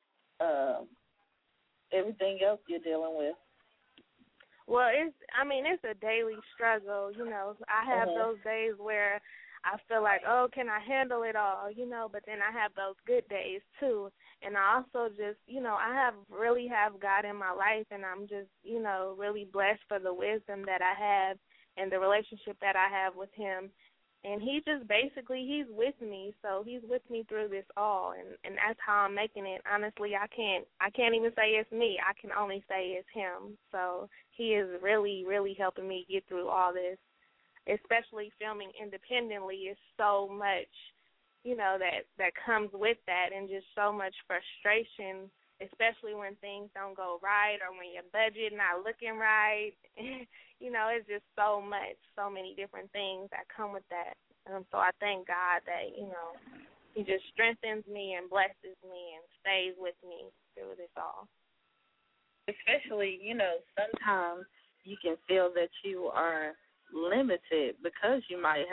everything else you're dealing with? Well, it's a daily struggle, you know. I have those days where I feel like, oh, can I handle it all, you know, but then I have those good days too. And I also just, you know, I really have God in my life, and I'm just, you know, really blessed for the wisdom that I have and the relationship that I have with Him. And He just basically, He's with me, so He's with me through this all, and that's how I'm making it. Honestly, I can't even say it's me. I can only say it's Him. So He is really, really helping me get through all this, especially filming independently. Is so much, you know, that comes with that, and just so much frustration, especially when things don't go right or when your budget not looking right. You know, it's just so many different things that come with that. So I thank God that, you know, He just strengthens me and blesses me and stays with me through this all. Especially, you know, sometimes you can feel that you are limited because you might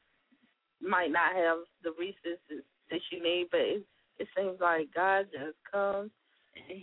not have the resources that you need, but it seems like God just comes and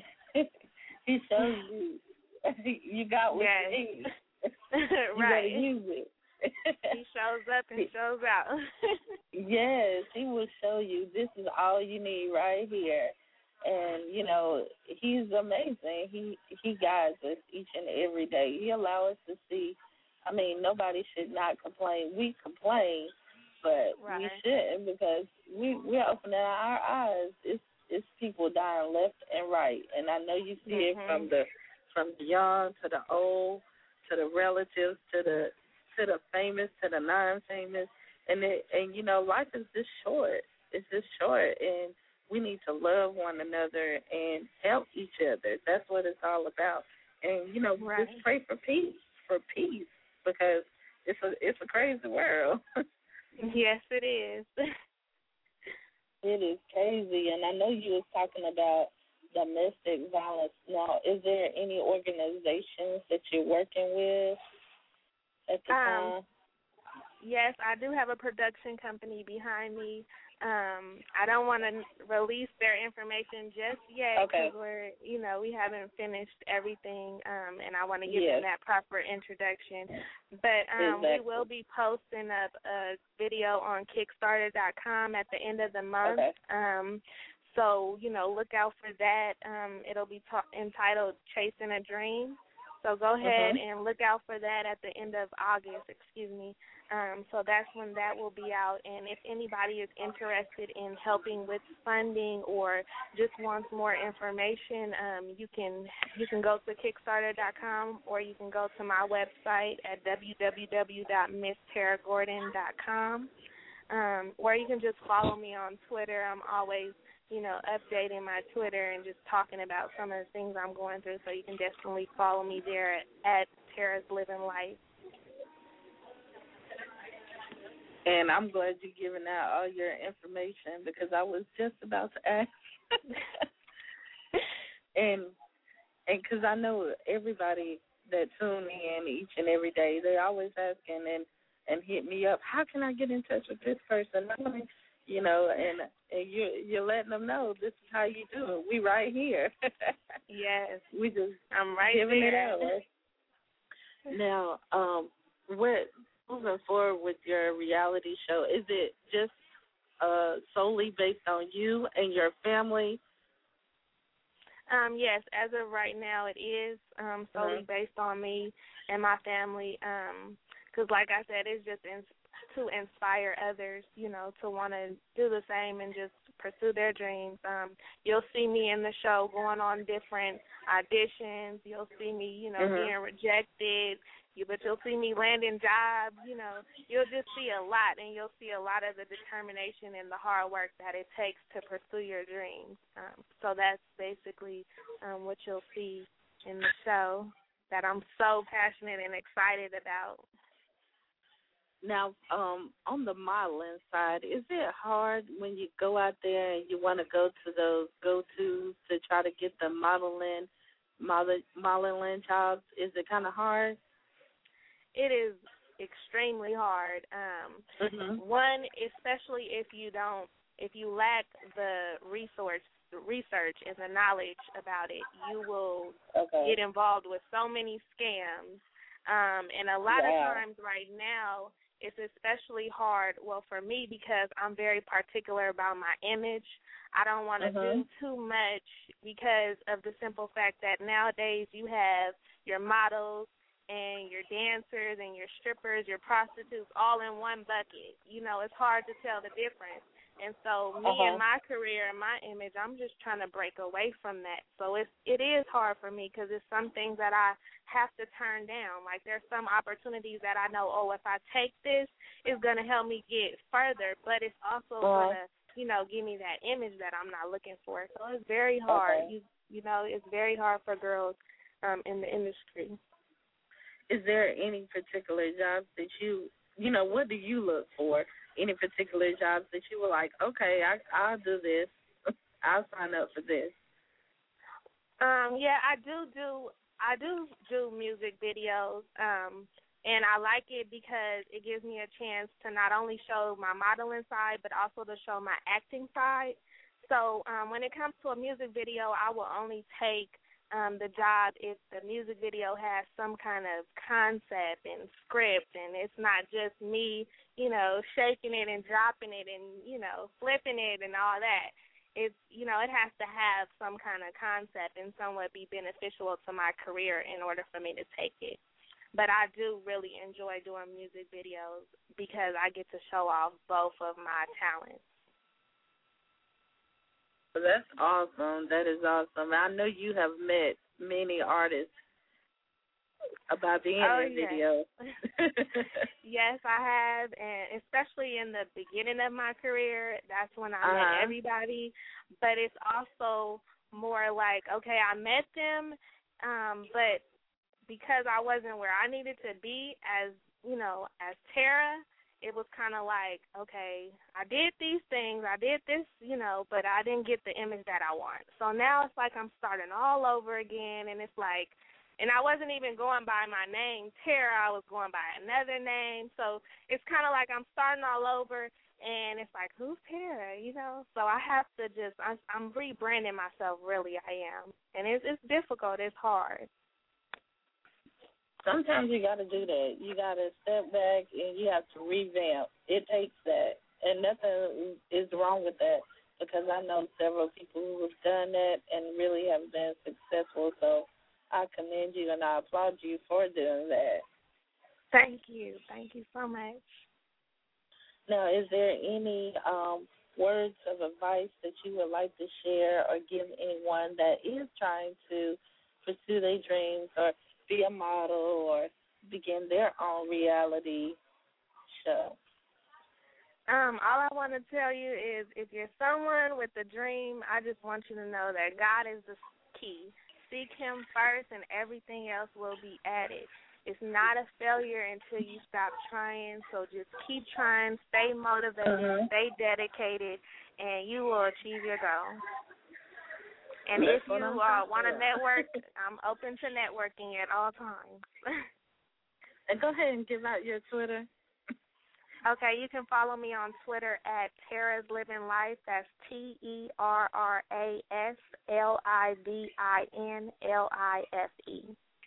He shows you you got what you need. You right. gotta use it. He shows up and shows out. Yes, He will show you this is all you need right here. And, you know, He's amazing. He guides us each and every day. He allows us to see. I mean, nobody should not complain. We complain, but we shouldn't, because we're opening our eyes. It's people dying left and right, and I know you see it from the young to the old, to the relatives, to the famous, to the non-famous, and you know, life is just short. It's just short, and we need to love one another and help each other. That's what it's all about. And you know, just pray for peace, because it's a crazy world. Yes, it is. It is crazy, and I know you was talking about domestic violence. Now, is there any organizations that you're working with at the time? Yes, I do have a production company behind me. I don't want to release their information just yet because we haven't finished everything, and I want to give them that proper introduction. But we will be posting up a video on Kickstarter.com at the end of the month. So, look out for that. It'll be entitled Chasing a Dream. So go ahead and look out for that at the end of August, So that's when that will be out. And if anybody is interested in helping with funding or just wants more information, you can go to Kickstarter.com or you can go to my website at www.misstaraGordon.com. Or you can just follow me on Twitter. I'm always updating my Twitter and just talking about some of the things I'm going through, so you can definitely follow me there at Tara's Living Life. And I'm glad you're giving out all your information because I was just about to ask. and because I know everybody that tune in each and every day, they're always asking and hit me up, how can I get in touch with this person? And you're letting them know this is how you do it. We right here. Yes. I'm right giving there. it out. Now, moving forward with your reality show, is it just solely based on you and your family? Yes, as of right now, it is solely based on me and my family. Because, like I said, it's just to inspire others, to want to do the same and just pursue their dreams. You'll see me in the show going on different auditions. You'll see me, being rejected. But you'll see me landing jobs. You'll just see a lot, and you'll see a lot of the determination and the hard work that it takes to pursue your dreams. So that's basically what you'll see in the show that I'm so passionate and excited about. Now, on the modeling side, is it hard when you go out there and you want to go to those go-tos to try to get the modeling jobs? Is it kind of hard? It is extremely hard. One, especially if you lack the research and the knowledge about it, you will get involved with so many scams. And a lot of times right now, it's especially hard, for me, because I'm very particular about my image. I don't want to do too much because of the simple fact that nowadays you have your models and your dancers and your strippers, your prostitutes, all in one bucket. It's hard to tell the difference. And so me and my career and my image, I'm just trying to break away from that. So it is hard for me because it's some things that I have to turn down. Like there's some opportunities that I know, if I take this, it's going to help me get further. But it's also going to, give me that image that I'm not looking for. So it's very hard. It's very hard for girls in the industry. Is there any particular jobs that what do you look for? Any particular jobs that you were like, okay, I'll do this. I'll sign up for this. Yeah, I do music videos, and I like it because it gives me a chance to not only show my modeling side, but also to show my acting side. So when it comes to a music video, I will only take the job if the music video has some kind of concept and script, and it's not just me, shaking it and dropping it and, flipping it and all that. It's, it has to have some kind of concept and somewhat be beneficial to my career in order for me to take it. But I do really enjoy doing music videos because I get to show off both of my talents. Well, that's awesome. That is awesome. I know you have met many artists about being in videos. Yes, I have, and especially in the beginning of my career, that's when I met everybody. But it's also more like, okay, I met them, but because I wasn't where I needed to be as Tara, it was kind of like, okay, I did these things, I did this, but I didn't get the image that I want. So now it's like I'm starting all over again, and it's like, and I wasn't even going by my name, Tara, I was going by another name. So it's kind of like I'm starting all over, and it's like, who's Tara, So I have to I'm rebranding myself, really, I am. And it's difficult, it's hard. Sometimes you got to do that. You got to step back and you have to revamp. It takes that, and nothing is wrong with that. because I know several people who have done that and really have been successful. So I commend you and I applaud you for doing that. Thank you. Thank you so much. Now, is there any words of advice that you would like to share or give anyone that is trying to pursue their dreams or be a model or begin their own reality show? All I want to tell you is if you're someone with a dream, I just want you to know that God is the key. Seek Him first and everything else will be added. It's not a failure until you stop trying, so just keep trying, stay motivated, stay dedicated, and you will achieve your goal. And if you want to network, I'm open to networking at all times. And go ahead and give out your Twitter. Okay, you can follow me on Twitter at Terra's Living Life. That's TerraSLivingLife.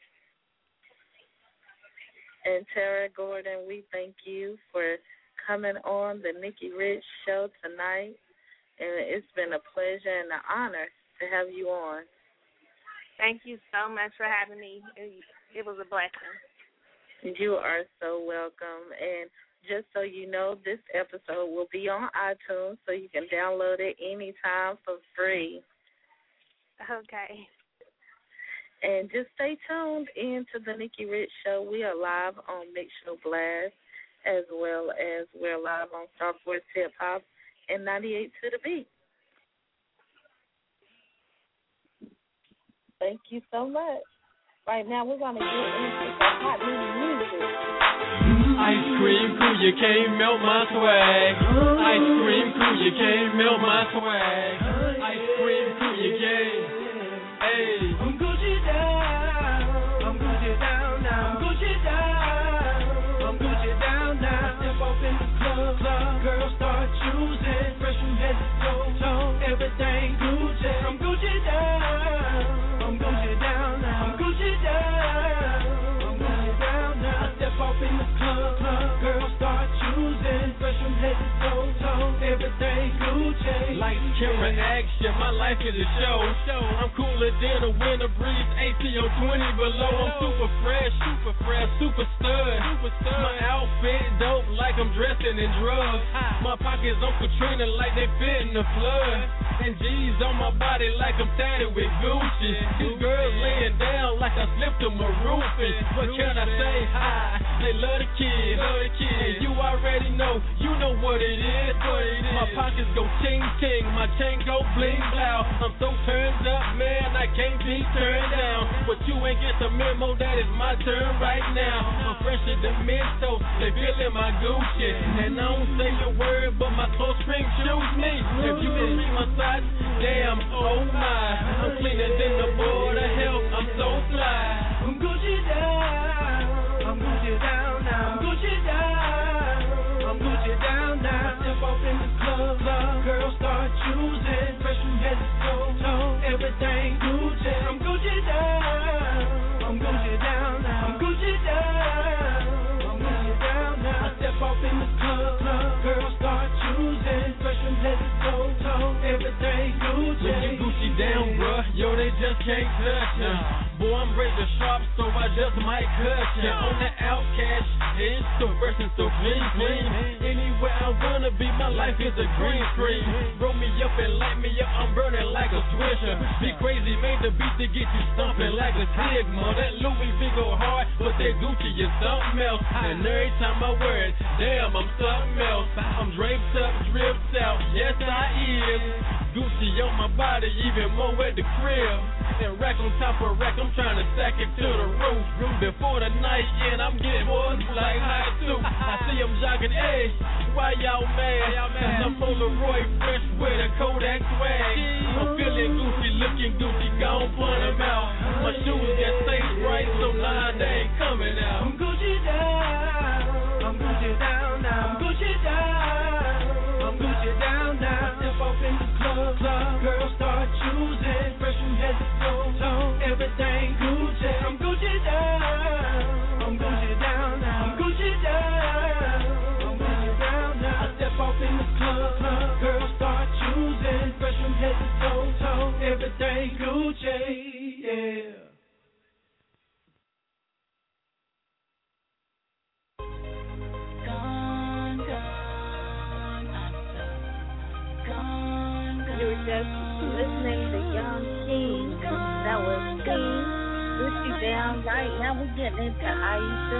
And Tara Gordon, we thank you for coming on the Nikki Rich Show tonight. And it's been a pleasure and an honor to have you on. Thank you so much for having me. It was a blessing. You are so welcome. And just so you know, this episode will be on iTunes, so you can download it anytime for free. Okay. And just stay tuned into the Nikki Rich Show. We are live on Mix Show Blast, as well as we're live on Star Force Hip Hop and 98 to the Beat. Thank you so much. Right now, we're going to get into some hot new music. Ice cream crew, you can't melt my swag. Ice cream crew, you can't melt my swag. Ice cream crew, you can't. Hey, I'm Gucci down. I'm Gucci down now. I'm Gucci down. I'm Gucci down now. Step up in the club. Girls start choosing. Fresh from head to toe. Everything Gucci. I'm Gucci down. I'm Gucci down now. I'm Gucci down. I'm Gucci down now. I step up in the club. Girls start choosing. Fresh from head to toe. Everything Gucci. Lights, camera, action. My life is a show. I'm cooler than a winter breeze. ATO 20 below. I'm super fresh, super stud. My outfit dope like I'm dressing in drugs. My pockets on Katrina like they fit in the flood. And G's on my body like I'm tatted with Gucci. These girls laying down like I slipped them a roofing. What can I say? Hi, they love the kids. And you already know, you know what it is. My pockets go ting ting, my chain go bling blow. I'm so turned up, man, I can't be turned down. But you ain't get the memo, that is my turn right now. I'm fresher than Mentos, they feeling my Gucci. And I don't say a word, but my close friends choose me. If you can see my size, damn, oh my. I'm cleaner than the board of health, I'm so fly. I'm Gucci down, I'm Gucci down now. I'm Gucci down, I'm Gucci down now. I step off in the club, girls start choosing. Fresh from head to toe, everything Gucci. I'm Gucci down, I'm Gucci down now. I'm Gucci down, I'm Gucci down now. I step off in the club, girls start choosing. Fresh from head to toe, everything Gucci. Look at Gucci down, bruh, yo, they just can't touch ya. Boy, I'm razor sharp, so I just might cut ya. On the outcast, it's so fresh and so clean. Anywhere I wanna be, my life is a green screen. Roll me up and light me up, I'm burning like a swisher. Be crazy, made the beat to get you stumping like a Sigma. That Louis V go hard, but that Gucci is something else. And every time I wear it, damn, I'm something else. I'm draped up, dripped out, yes I is. Gucci on my body, even more at the crib. And rack on top of rack, I'm trying to stack it to the roof. Before the night end, I'm getting more like high too. I see them jogging, hey, why y'all mad? Cause I'm Polaroid fresh with a Kodak swag. I'm feeling Gucci, looking Gucci, gon' point them out. My shoes got stayed right, so nah, they ain't coming out. I'm Gucci down, I'm Gucci down now. I'm Gucci down, I'm Gucci down now. Step off in the club, girls start choosing. Fresh from head to toe, everything Gucci. I'm Gucci down, I'm Gucci down now. I'm Gucci down, I'm Gucci down now. I step off in the club, girls start choosing. just listening to Young King. That was King. Wish You Down Right. Now we're getting into Aisha.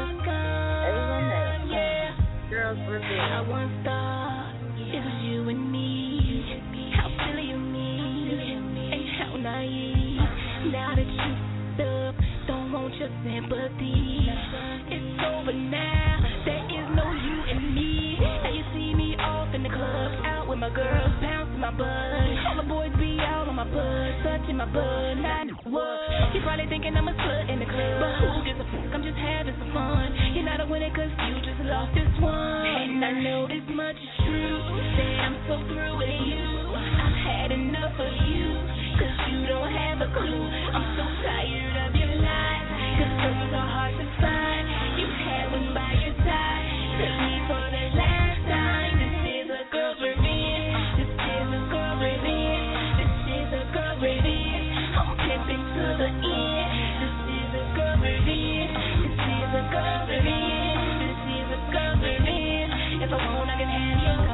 Girls Reveal. I once thought it was you and me. How silly of me, and how naive. Now that you up, don't want your sympathy. It's over now. There is no you and me. Now you see me off in the club, out with my girls, bouncing my butt. All the boys be out on my butt, touching my butt. Not what? You probably thinking I'm a slut in the club, but who gives a fuck? I'm just having some fun. You're not a winner 'cause you just lost this one. And I know this much is true, that I'm so through with you. I've had enough of you, 'cause you don't have a clue. I'm so tired of your lies, 'cause girls are hard to find. You had one by your side, took me for the last time. This is a girl's revenge. This is a girl revenge. This is a girl revenge. I'm pimping to the end. This is a girl revenge. This is a girl revenge. This is a girl revenge. If I want, I can have your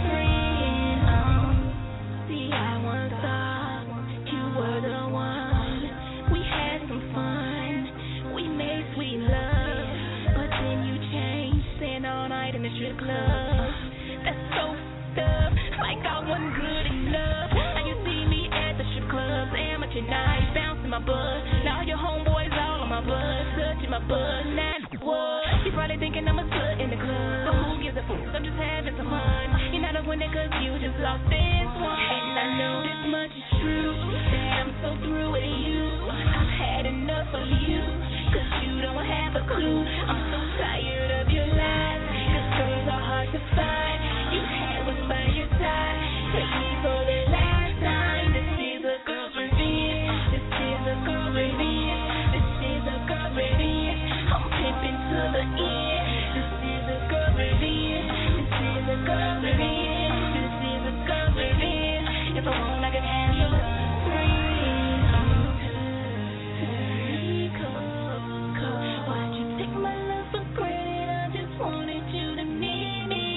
friend. See, I once thought you were the one. We had some fun. We made sweet love. But then you changed, staying all night in the strip club. That's so f***ed up, like I wasn't good enough. Now you see me at the strip clubs, amateur nights, bouncing my butt. Now your homeboys all on my butt, touching my butt. Now what? You probably thinking I'm a slut in the club, but who gives a fuck? I'm just having some fun. You're not a winner 'cause you just lost this one. And I know this much is true, that I'm so through with you. I've had enough of you, 'cause you don't have a clue. I'm so tired of your lies, 'cause girls are hard to find. You had one by your side, take me for the last time. This is a girl's revenge. This is a girl revenge. This is a girl revenge. I'm pimping to the end. This is a girl revenge. This is a girl revenge. This is a girl revenge. If I want, I can have your friend. Why'd you take my love for granted? I just wanted you to need me.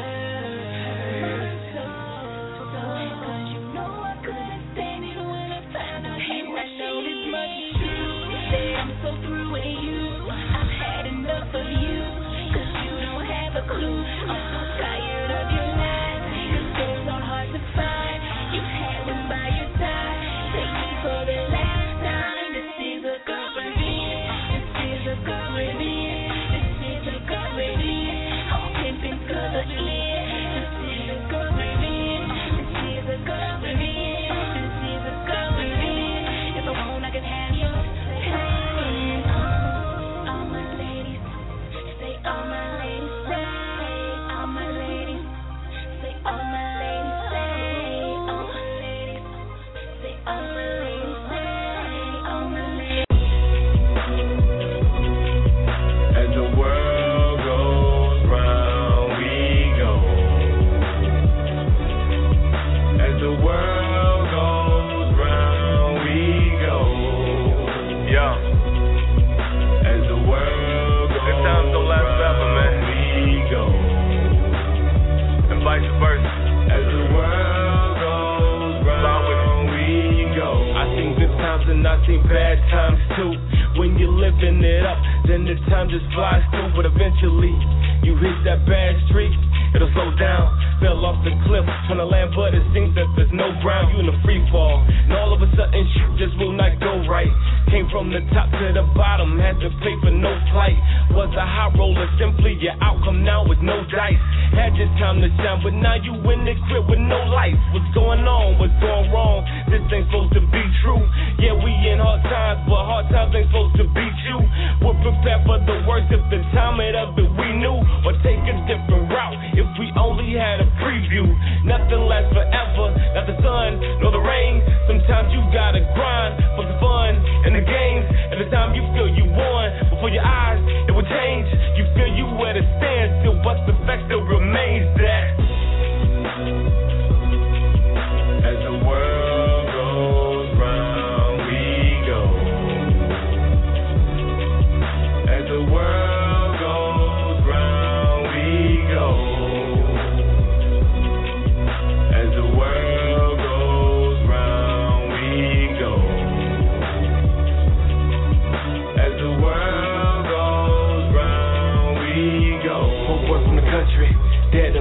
Cause you know I couldn't stand it when I found out you were. And I know this much is true, that I'm so through with you. I've had enough of you, 'cause you don't have a clue. I'm so tired of your lies, 'cause girls are hard to find. You had one by your side, take me for the last time. This is a girl revenge. This is a girl revenge. This is a girl revenge. I'm pimping to the end. This is a girl revenge. This is a girl revenge. This is a girl revenge. If I want, I can have your hand. All my ladies, say all my ladies, say all my ladies, say all my ladies, say all my ladies, say all my ladies, say all my ladies. As the world goes round, we go. As the world goes round, we go. Yeah. As the world goes good times don't last forever, man. We go. And vice versa. As the world goes round, we go. I seen good times and I seen bad times too. When you're living it up, then the time just flies through. But eventually, you hit that bad streak, it'll slow down. Fell off the cliff, trying to land, but it seems that there's no ground. You in a free fall, and all of a sudden, shit just will not go right. Came from the top to the bottom, had to pay for no flight. Was a high roller, simply your outcome now with no dice. Had your time to shine, but now you in the crib with no life. What's going on? What's going wrong? This ain't supposed to be true. Yeah, we in hard times, but hard times ain't supposed to beat you. We're prepared for the worst if the time it up that we knew, or take a different route if we only had a preview. Nothing lasts forever, not the sun nor the rain. Sometimes you gotta grind for the fun and the games. At the time you feel you won, before your eyes it will change. You feel you at a standstill, but the fact still remains that As the world goes round, we go. As the world goes round, we go. As the world goes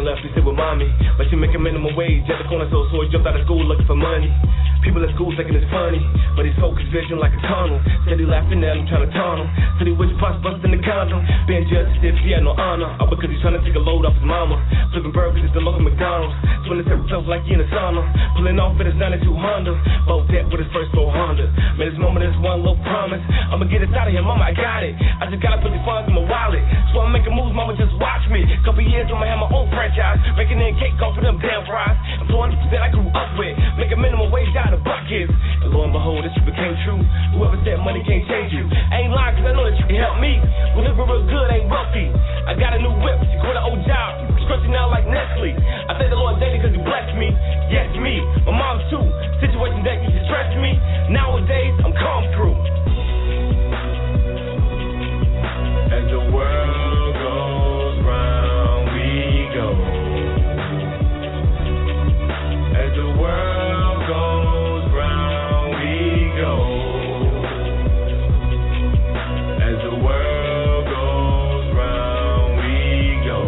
left to sit with mommy, but she making minimum wage at the corner store, so he jumped out of school looking for money. People at school thinking it's funny, but his focus vision like a tunnel. Said he laughing at him, trying to taunt him. Said he wish bust in the condom. Being judged if he had no honor, all because he's trying to take a load off his mama. Flipping burgers at the local McDonald's. Swinging himself like he in a sauna. Pulling off in his 92 Honda. Both deck with his first 400. Man, this moment is one little promise. I'ma get us out of here, mama, I got it. I just gotta put the funds in my wallet. So I'm making moves, mama, just watch me. Couple years, I'ma have my own franchise. Making in cake off of them damn fries. Employing the that I grew up with. Making minimum wage out of buckets. And lo and behold, this became true. Whoever said money can't change you. I ain't lying, cause I know that you can help me. We living real good, ain't wealthy. I got a new whip, you quit an old job. Scratching out like Nestle. I thank the Lord daily cause he blessed me. Yes, me. My mom too. Situation that used to stress me. Nowadays, I'm calm through. As the world goes round, we go. As the world goes round, we go. As the world goes round, we go.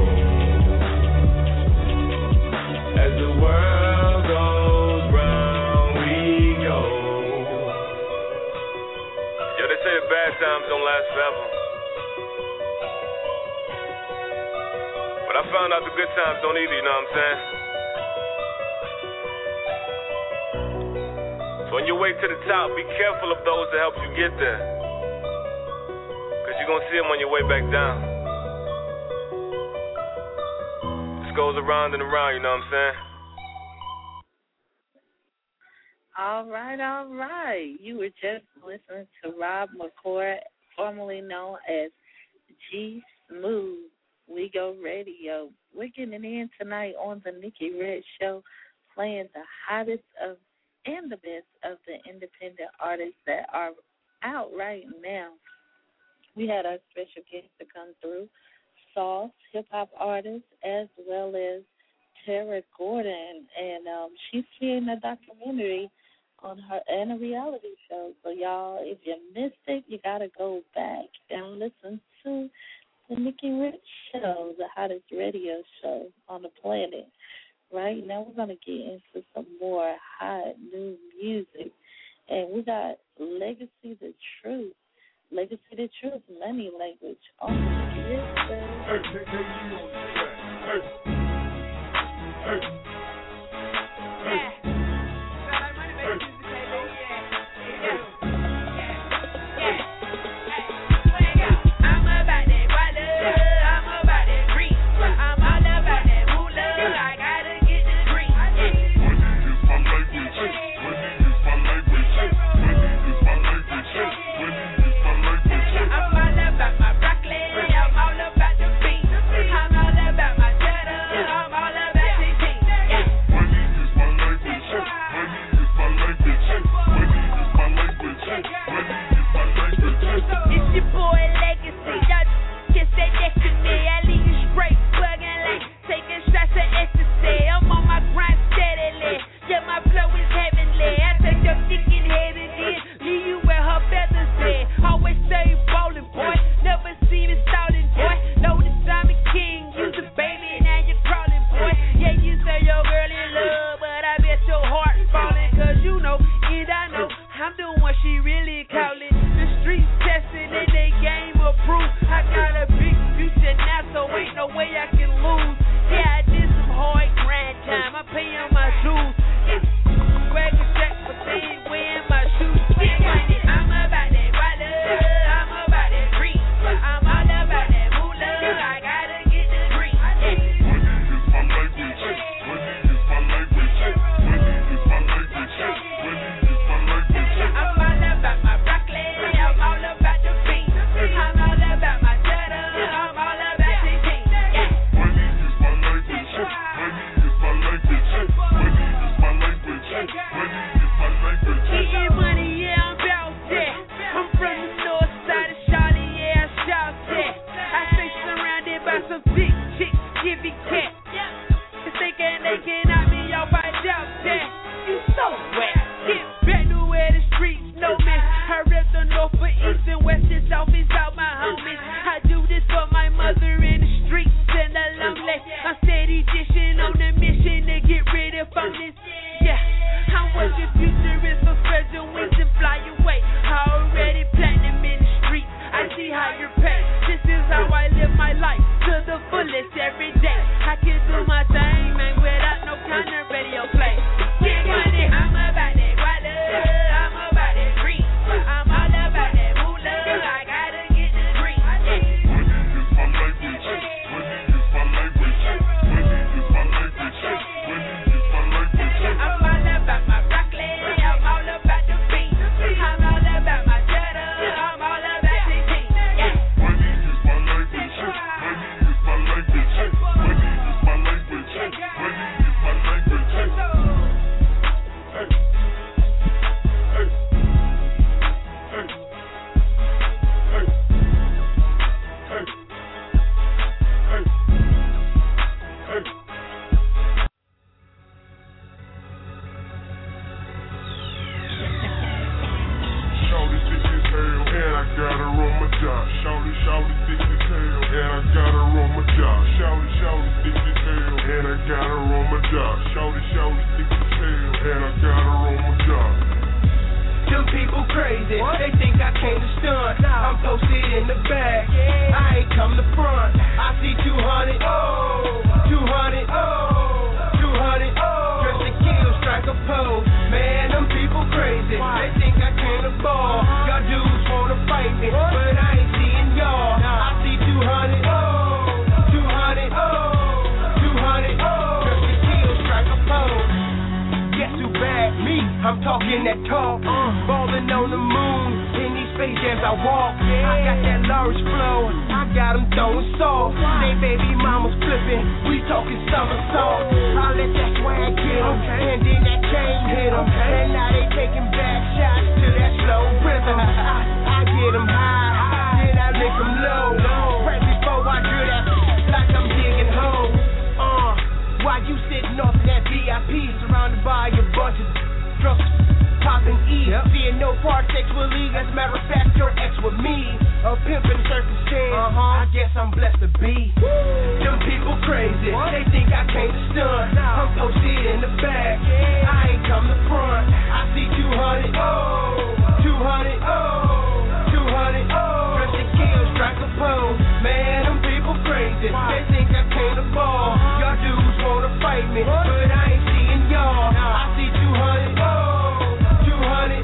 As the world goes round, we go. Yo, they say the bad times don't last forever. But I found out the good times don't either, you know what I'm saying? So on your way to the top, be careful of those that help you get there. Because you're going to see them on your way back down. This goes around and around, you know what I'm saying? All right. You were just listening to Rob McCord, formerly known as G Smooth. We Go Radio. We're getting in tonight on the Nikki Red Show, playing the hottest of and the best of the independent artists that are out right now. We had our special guest to come through, Sauce, hip-hop artist, as well as Tara Gordon, and she's creating a documentary on her and a reality show. So, y'all, if you missed it, you got to go back and listen to the Nikki Rich Show, the hottest radio show on the planet. Right now, we're going to get into some more hot new music. And we got Legacy the Truth. Legacy the Truth, Money Language. Oh, yes, sir. I do this for my mother in the streets and the lonely. I'm steady dishing stunt. I'm posted in the back. I ain't come to front. I see 200, 200, 200, dress to kill, strike a pose. Man, them people crazy. They think I came to ball. Y'all dudes wanna fight me, but I ain't seeing y'all. I see 200, 200, 200, dress to kill, strike a pose. Guess who bad? Me. I'm talking that talk. Ballin' on the moon. In these space jams I walk. I got that large flow. I got them throwing salt. They baby mamas flipping. We talking somersault. I let that swag get them. And then that chain hit them. And now they taking back shots to that slow rhythm. I get them high. Then I lick them low. Right before I do that, like I'm digging holes. While you sitting off that VIP, surrounded by a bunch of drunks, popping E. Seeing no part sexual league, as a matter of fact, your ex with me. A pimp in circumstance, I guess I'm blessed to be. Them people crazy, they think I came to stunt. I'm posted in the back, I ain't come to front. I see 200, 200, 200, dress to kill, strike a pose. Man, them people crazy, they think I came to ball. Y'all dudes wanna fight me, but I ain't seeing y'all. I see 200, 200, 200,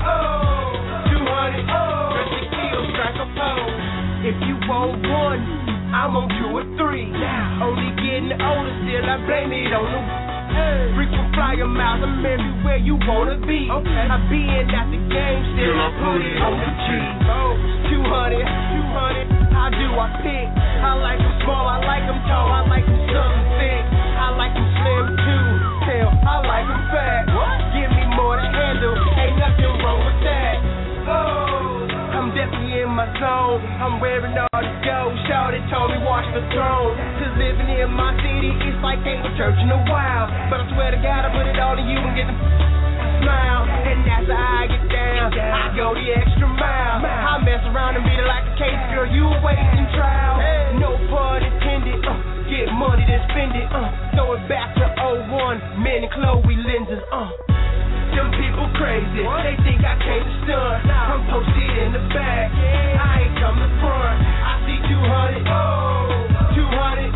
dress to kill, strike a pose. If you want one, I'm on 2 or 3. Only getting older, still I blame it on them. Frequent flyer miles, I'm everywhere you wanna be. I been at the game, still I put it on the G. 200, 200, how do I pick? I like them small, I like them tall, I like them something thick. I like them slim too, hell, I like them fat. Give me more to handle, ain't nothing wrong with that. I'm definitely in my zone, I'm wearing all the gold. Shawty told me watch the throne. Cause living in my city, it's like ain't no church in a while. But I swear to God, I put it all in you and get the smile. And that's how I get down, I go the extra mile. I mess around and beat it like a case, girl, you wasting trial. No pun intended, get money to spend it, throw it back to 01, men and Chloe lenses, Them people crazy, they think I came to stunt. I'm posted in the back, I ain't come to front. I see 200, 200, 200,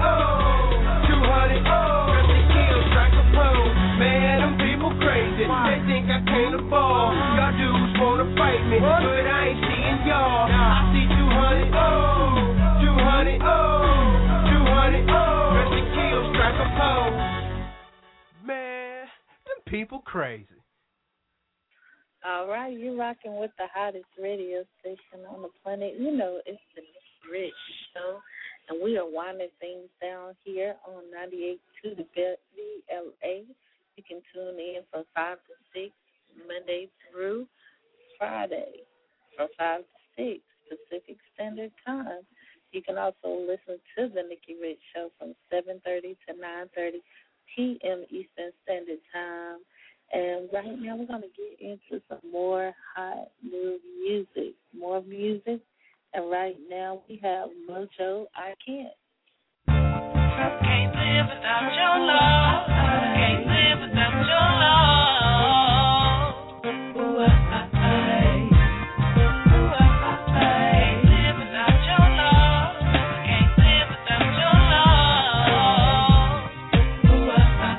dress to kill, strike a pose. Man, them people crazy, they think I came to ball. Y'all dudes wanna fight me, but I ain't seeing y'all. I see 200, 200, 200, dress to kill, strike a pose. Man, them people crazy. All right, you're rocking with the hottest radio station on the planet. You know, it's the Nikki Rich Show, and we are winding things down here on 98.2 the VLA. You can tune in from 5 to 6, Monday through Friday, from 5 to 6 Pacific Standard Time. You can also listen to the Nikki Rich Show from 7:30 to 9:30 p.m. Eastern Standard Time. And right now we're going to get into some more hot new music, more music. And right now we have Mojo, I Can't. Can't live without your love. Can't live without your love. Ooh, can't live without your love. Can't live without your love. Ooh,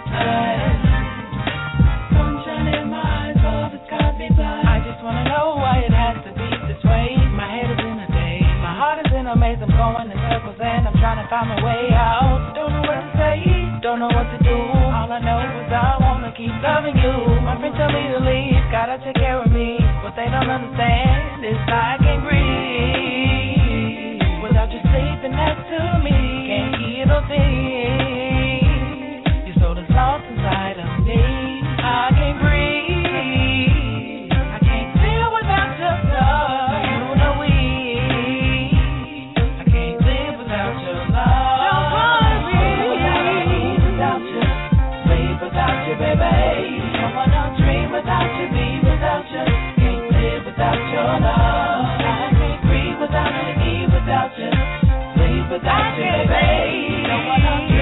sunshine in my eyes, all the sky be black. I just wanna know why it has to be this way. My head is in a daze, my heart is in a maze. I'm going in circles and I'm trying to find my way out. Don't know what to say, don't know what to do. All I know is I wanna keep loving you. My friends tell me to leave, gotta take care of me. What they don't understand is I can't breathe without you sleeping next to me. Can't hear no thing. Your soul is lost inside of me. I can't breathe. I can't feel without your love. You know we. I can't live without your love. Don't wanna breathe without you. Sleep without you, baby. Don't wanna dream without you. Be without you. Can't live without your love. I can't breathe without you. Eat without you. Sleep without you, baby. Don't wanna dream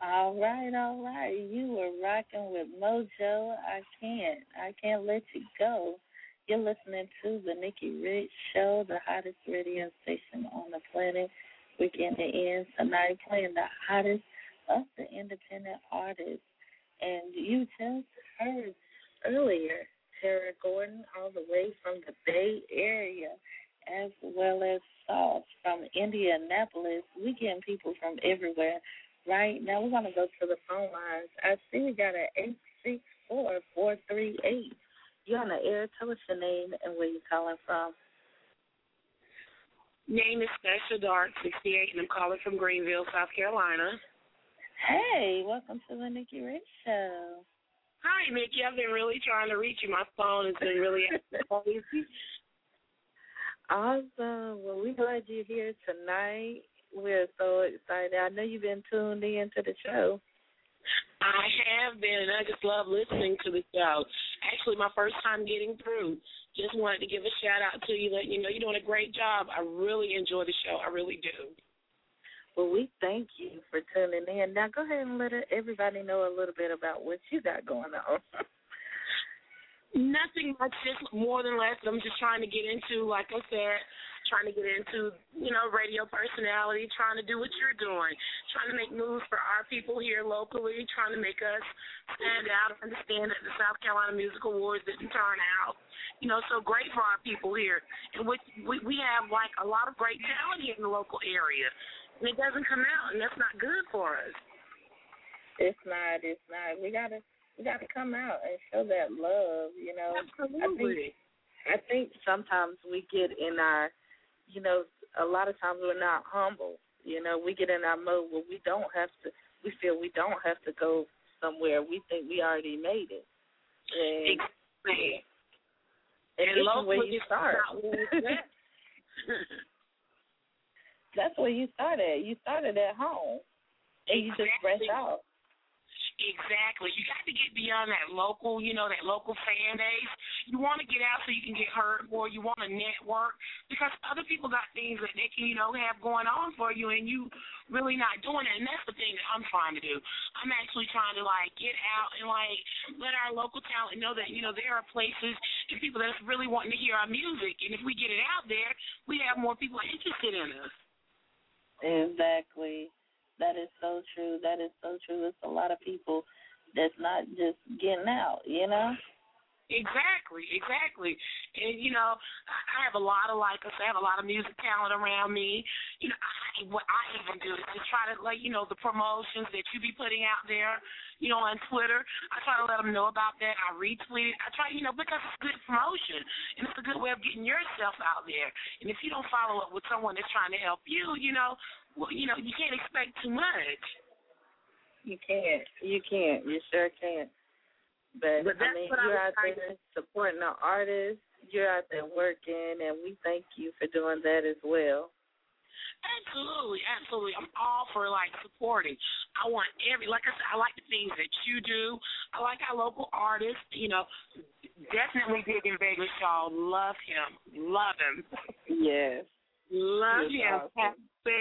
All right. You were rocking with Mojo. I can't let you go. You're listening to the Nikki Rich Show, the hottest radio station on the planet. Weekend ends tonight, playing the hottest of the independent artists. And you just heard earlier Tara Gordon all the way from the Bay Area, as well as Sauce from Indianapolis. We getting people from everywhere. Right now, we're going to go to the phone lines. I see we got an 864-438. You're on the air. Tell us your name and where you're calling from. Name is Special Dark 68, and I'm calling from Greenville, South Carolina. Hey, welcome to the Nikki Rich Show. Hi, Nikki. I've been really trying to reach you. My phone has been really crazy. Awesome. Well, we're glad you're here tonight. We're so excited. I know you've been tuned in to the show. I have been, and I just love listening to the show. Actually, my first time getting through. Just wanted to give a shout-out to you, let you know you're doing a great job. I really enjoy the show. I really do. Well, we thank you for tuning in. Now, go ahead and let everybody know a little bit about what you got going on. Nothing much, just more than less. I'm just trying to get into, like I said, radio personality, trying to do what you're doing, trying to make moves for our people here locally, trying to make us stand out, understand that the South Carolina Music Awards didn't turn out, so great for our people here. And we have, like, a lot of great talent here in the local area, and it doesn't come out, and that's not good for us. It's not. We gotta come out and show that love, Absolutely. I think sometimes we get in our, a lot of times we're not humble. We get in our mode where we feel we don't have to go somewhere. We think we already made it. And, exactly. And this is where you start. That's where you started. You started at home, and you just branch out. Exactly. You got to get beyond that local, that local fan base. You want to get out so you can get heard more. You want to network because other people got things that they can, have going on for you, and you really not doing it. And that's the thing that I'm trying to do. I'm actually trying to, get out and, let our local talent know that, there are places and people that's really wanting to hear our music. And if we get it out there, we have more people interested in us. Exactly. That is so true. It's a lot of people that's not just getting out, Exactly. And, I have a lot of, I have a lot of music talent around me. What I even do is to try to, the promotions that you be putting out there, on Twitter. I try to let them know about that. I retweet it. I try, because it's good promotion, and it's a good way of getting yourself out there. And if you don't follow up with someone that's trying to help you, you can't expect too much. You can't. You sure can't. But you're out there supporting the artists. You're out there working, and we thank you for doing that as well. Absolutely. I'm all for, supporting. I want like I said, I like the things that you do. I like our local artists, definitely digging Vegas Shaw. Love him. Yes. Love him. Awesome.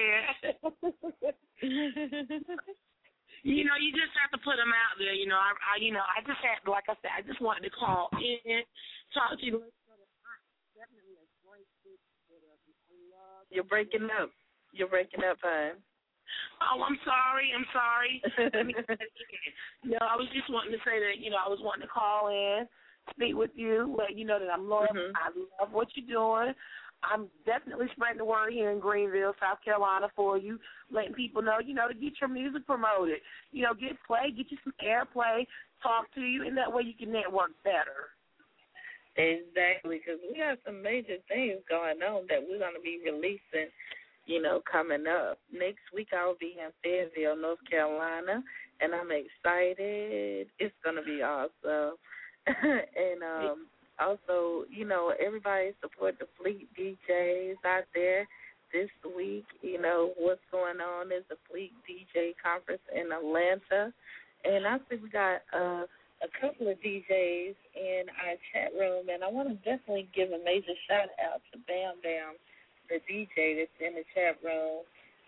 You just have to put them out there. I just had, like I said, I just wanted to call in, talk to you. Definitely a great supporter. You're breaking up, hon. Oh, I'm sorry. Let me say it again. No, I was just wanting to say that, I was wanting to call in, speak with you, let you know that I'm loyal. Mm-hmm. I love what you're doing. I'm definitely spreading the word here in Greenville, South Carolina for you, letting people know, to get your music promoted. Get play, get you some airplay, talk to you, and that way you can network better. Exactly, because we have some major things going on that we're going to be releasing, coming up. Next week I'll be in Fayetteville, North Carolina, and I'm excited. It's going to be awesome. And also, everybody support the Fleet DJs out there this week. What's going on is the Fleet DJ Conference in Atlanta. And I think we got a couple of DJs in our chat room, and I want to definitely give a major shout-out to Bam Bam, the DJ that's in the chat room.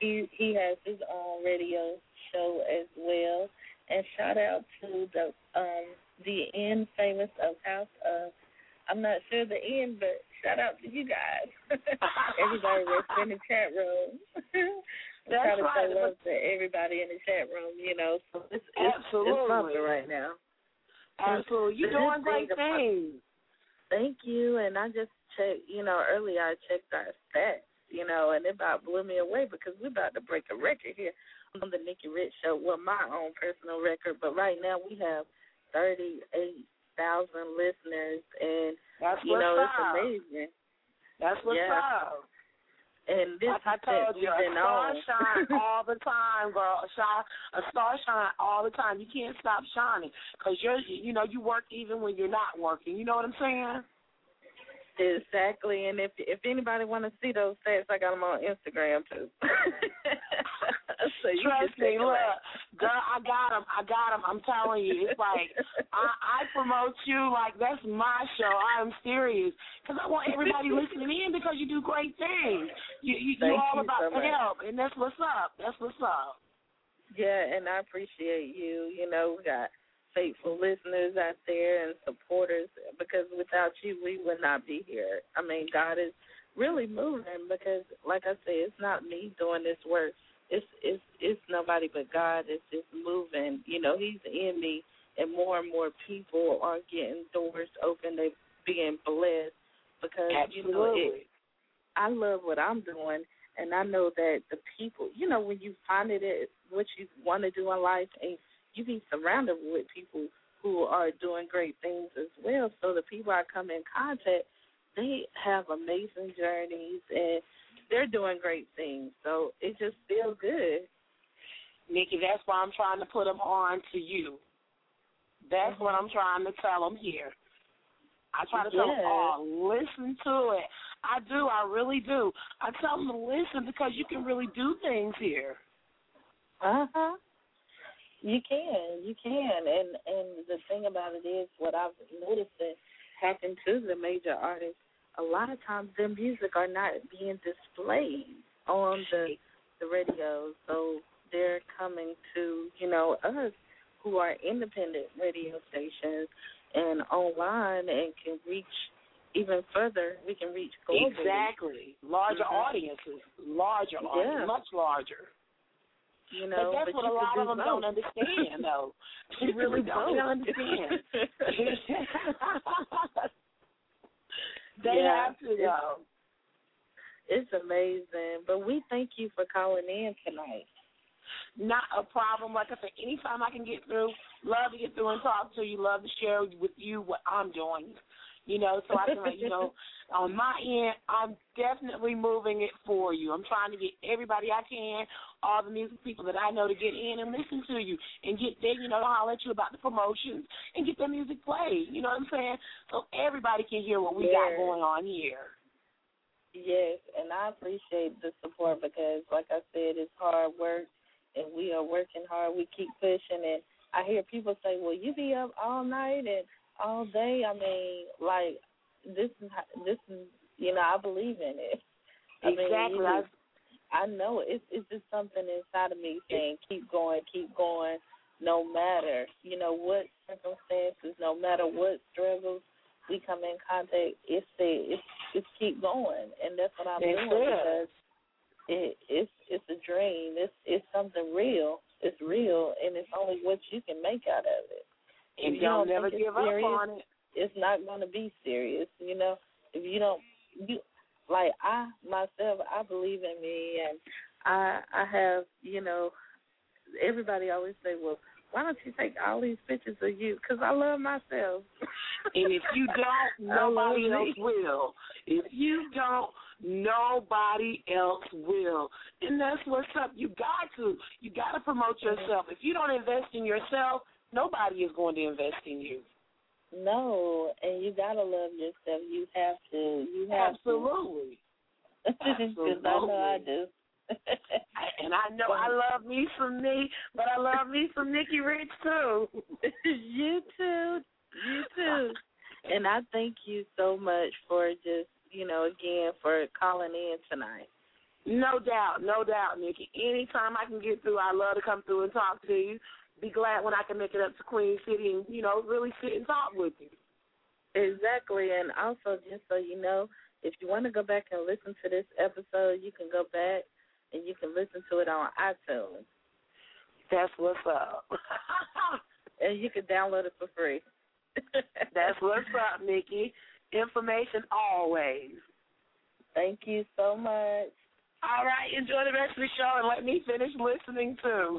he has his own radio show as well. And shout out to the end famous of House of, I'm not sure the end, but shout out to you guys. Everybody that's in the chat room. That's right. Show love to everybody in the chat room, you know. So it's something right now. Absolutely. You're doing great things. Thank you. And I just checked, earlier I checked our stats, and it about blew me away because we're about to break a record here on the Nikki Rich Show. Well, my own personal record, but right now we have 38,000 listeners, and that's it's amazing. That's what's up. And this, like I told you, a star shine all the time, girl. A star shine all the time. You can't stop shining because you work even when you're not working. You know what I'm saying? Exactly. And if anybody want to see those stats, I got them on Instagram too. So trust me, look, girl, I got them. I'm telling you, it's like I promote you like that's my show. I am serious because I want everybody listening in because you do great things. You're all about the help, and that's what's up. That's what's up. Yeah, and I appreciate you. We got faithful listeners out there and supporters because without you, we would not be here. I mean, God is really moving because, like I said, it's not me doing this work. It's nobody but God. It's just moving. He's in me, and more people are getting doors open. They're being blessed because I love what I'm doing, and I know that the people. When you find it what you want to do in life, and you be surrounded with people who are doing great things as well. So the people I come in contact, they have amazing journeys and they're doing great things. So it just feels good. Nikki, that's why I'm trying to put them on to you. That's what I'm trying to tell them here. I try to tell them, listen to it. I do. I really do. I tell them to listen because you can really do things here. Uh-huh. You can. And the thing about it is what I've noticed that happened to the major artists, a lot of times their music are not being displayed on the radio. So they're coming to, us who are independent radio stations and online and can reach even further. We can reach globally. Exactly. Larger audiences. Audience, much larger. But that's what a lot of them don't understand, though. They really don't understand. They have to, though. It's amazing. But we thank you for calling in tonight. Not a problem. Like I said, anytime I can get through, love to get through and talk to you, love to share with you what I'm doing. So I can let you know on my end, I'm definitely moving it for you. I'm trying to get everybody I can, all the music people that I know to get in and listen to you and get there, to holler at you about the promotions and get their music played. You know what I'm saying? So everybody can hear what we got going on here. Yes, and I appreciate the support because, like I said, it's hard work and we are working hard. We keep pushing, and I hear people say, well, you be up all night and all day. I mean, like this is I believe in it. Exactly. I know it's just something inside of me saying keep going, no matter what circumstances, no matter what struggles we come in contact. It's keep going, and that's what I'm doing because it's a dream. It's something real. It's real, and it's only what you can make out of it. And don't never give up on it. It's not going to be serious, If you don't, I myself, I believe in me, and I have, everybody always say, well, why don't you take all these pictures of you? Because I love myself. And if you don't, nobody else will. If you don't, nobody else will. And that's what's up. You got to promote yourself. If you don't invest in yourself, nobody is going to invest in you. No, and you got to love yourself. You have to. Absolutely. Because I know I do. And I know I love me some me, but I love me some Nikki Rich, too. You too. And I thank you so much for just, again, for calling in tonight. No doubt, Nikki. Anytime I can get through, I love to come through and talk to you. Be glad when I can make it up to Queen City and, really sit and talk with you. Exactly, and also just so you know, if you want to go back and listen to this episode, you can go back and you can listen to it on iTunes. That's what's up. And you can download it for free. That's what's up, Nikki. Information always. Thank you so much. All right, enjoy the rest of the show and let me finish listening too.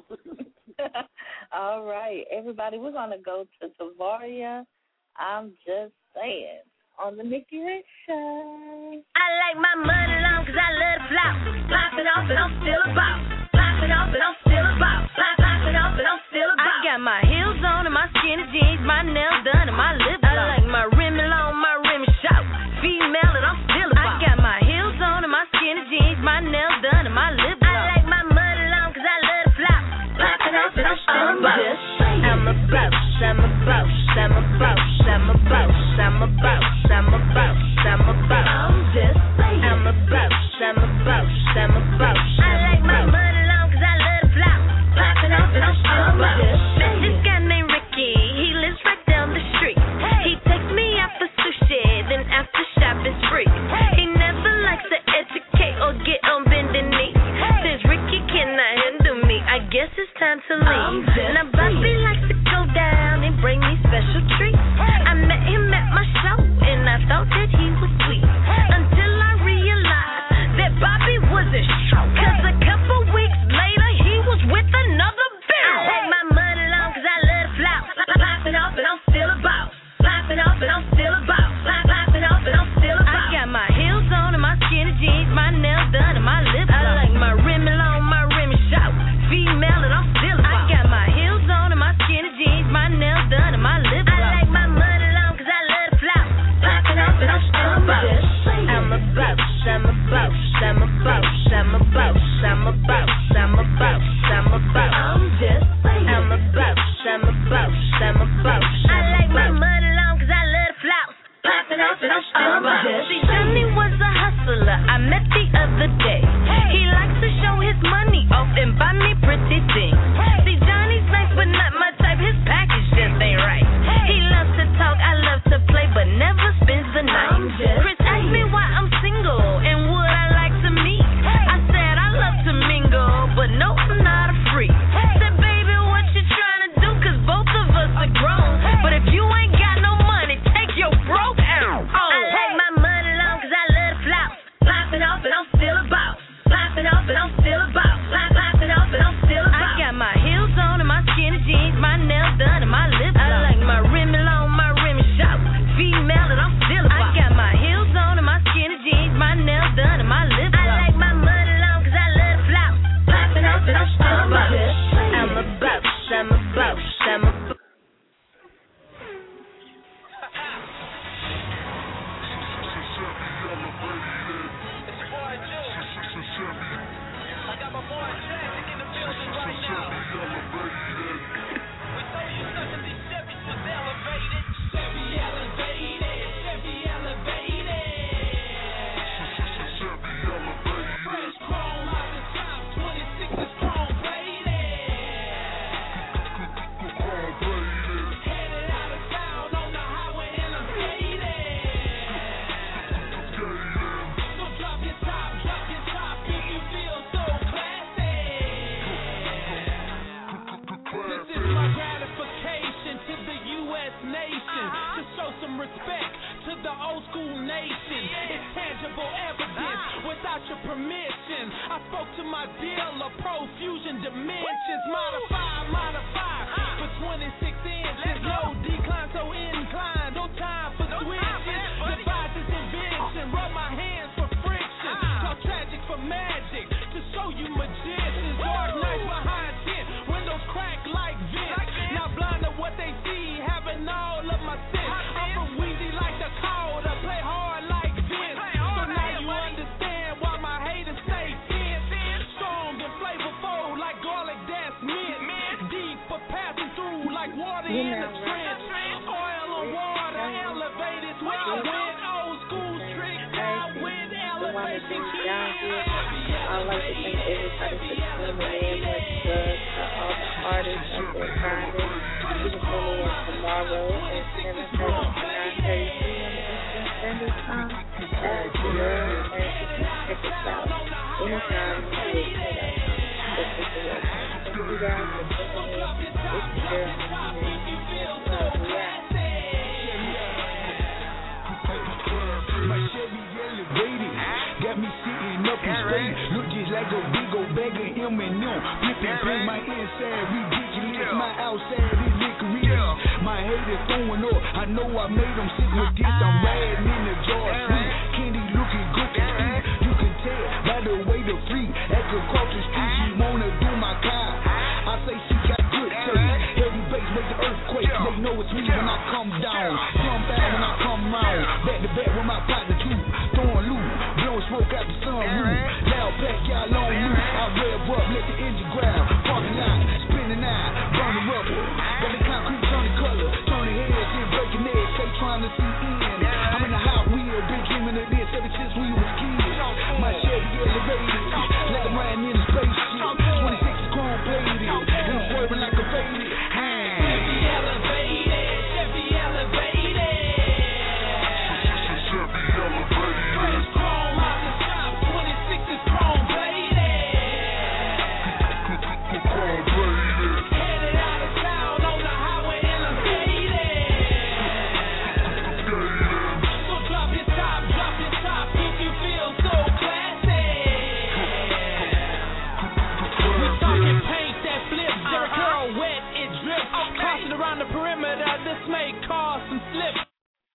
All right, everybody, we're going to go to Tavaria. I'm just saying on the Nikki Rich Show. I like my money long because I love to flop. Pop it off and I'm still a bop. Pop it off and I'm still a bop. Pop it off and I'm still a bop. I got my heels on and my skinny jeans, my nails done and my lips long. I like my rim long, my rim short. Female and I'm still a bop. I got my heels on and my skinny jeans, my nails done and my lips long. I like my money long because I love to flop. Pop it off and I'm still a bop. I'm a boss, I'm a boss, I'm a boss, I'm a boss, I'm a boss, I'm a boss, I'm a boss. I'm just saying. I'm a boss, I'm a boss, I'm a boss. I like my money long because I love to flop. Pop it off and I'm still a boss. Met this guy named Ricky, he lives right down the street. He takes me out for sushi, then after shop is free. He never likes to educate or get on bending knees. Since Ricky cannot handle me, I guess it's time to leave. Now Bobby likes to go down and bring me special treats. I met him at my show and I thought that he was sweet until I realized that Bobby wasn't true. Cause a couple weeks later he was with another bitch. I like my money long cause I love to flop. Pop it off and I'm still a boss. Pop it off and I'm still a boss. Pop it off and I'm still a boss. I got my heels on and my skinny jeans, my nails done and my lips long. I like my rim long, my rim short. Female and I'm still a boss. I got my heels on and my skinny jeans, my nails done and my lips long. I like my money long cause I love to flop. Pop it off and I'm still a boss. I'm a boss, I'm a boss, I'm a boss, I'm a boss, I'm a boss, I'm a boss, I'm a boss. I'm just saying. I'm a boss, I'm a boss, I'm a boss. I like my money long cause I love to flop. Pop it off and I'm still a boss. See, Johnny was a hustler I met the other day. He likes to show his money off and buy me pretty things. See, Johnny's nice but not my type. His package just ain't right. He loves to talk, I love to play, but never spends the night. Chris asked me why I'm single and would I like to meet. I said I love to mingle, but no, I'm not a freak. Said, baby, what you trying to do? Cause both of us are grown. But if you ain't got no money, take your broke out. I like my money long cause I love to flop. Pop it off and I'm still a boss. Pop it off and I'm still a boss. Pop it off and I'm still a boss. I got my heels on and my skinny jeans, my nails done and my lips long. I like my rim long, my rim short. Female and I'm still a boss. I got my heels on and my skinny jeans, my nails done and my lips long. I like my money long cause I love to flop. Pop it off and I'm still a boss. I'm a boss, I'm a boss, I'm a boss. I got my boy Tragic in the building right now. We told you nothing, these Chevys was elevated. Chevy elevated, Chevy elevated. Fresh chrome out the top, 26 is chrome plated. Headed out of town on the highway and I'm faded. So drop your top if you feel so classy. This is my gratification to the U.S. nation to show some respect to the old school nation. It's tangible evidence without your permission. I spoke to my dealer, Profusion Dimensions. Modify for 26 inches. Low decline, so incline. No time for switches. Devise this invention. Rub my hands for friction. Talk tragic for magic to show you magicians. Dark nights behind tint. Windows crack like vents. Not blind to what they see. Having all of my sense. I'm from Weezy like the Dakota. Play hard like Vince. So now you understand why my haters stay tense. Strong and flavorful like garlic that's mint. Deep for everything down here. I'd like to thank everybody for tuning in. Much love to all the artists out there grinding. You can tune in tomorrow at 7:30 to 9:30 p.m. Eastern Standard Time. As well, and you can check us out anytime you wish to listen to us. Thank you guys for tuning in. It's your girl, we out. My Chevy elevated, got me sitting up and straight. Look just like a big old bag of M&M. Flipping through my inside, ridiculous. My outside is licorice. My haters throwing up, I know I made them sick with this. I'm riding in the jar sweet. Candy looking good to eat. You can tell by the way the free. At the cross the street, she wanna do my car. I say she got good taste. Heavy bass make the earthquake. They know it's me when I come down. Jump out when I come round. Back to back with my partner too. Throwing loot, blowing smoke out the sunroof. Loud pack, y'all on loose. I rev up, let the engine grab. Parking lot, spinning out, burning rubber. Got the concrete turning color, turning heads and breaking eggs. They trying to see in. I'm in the hot wheel, been dreaming of this ever since we were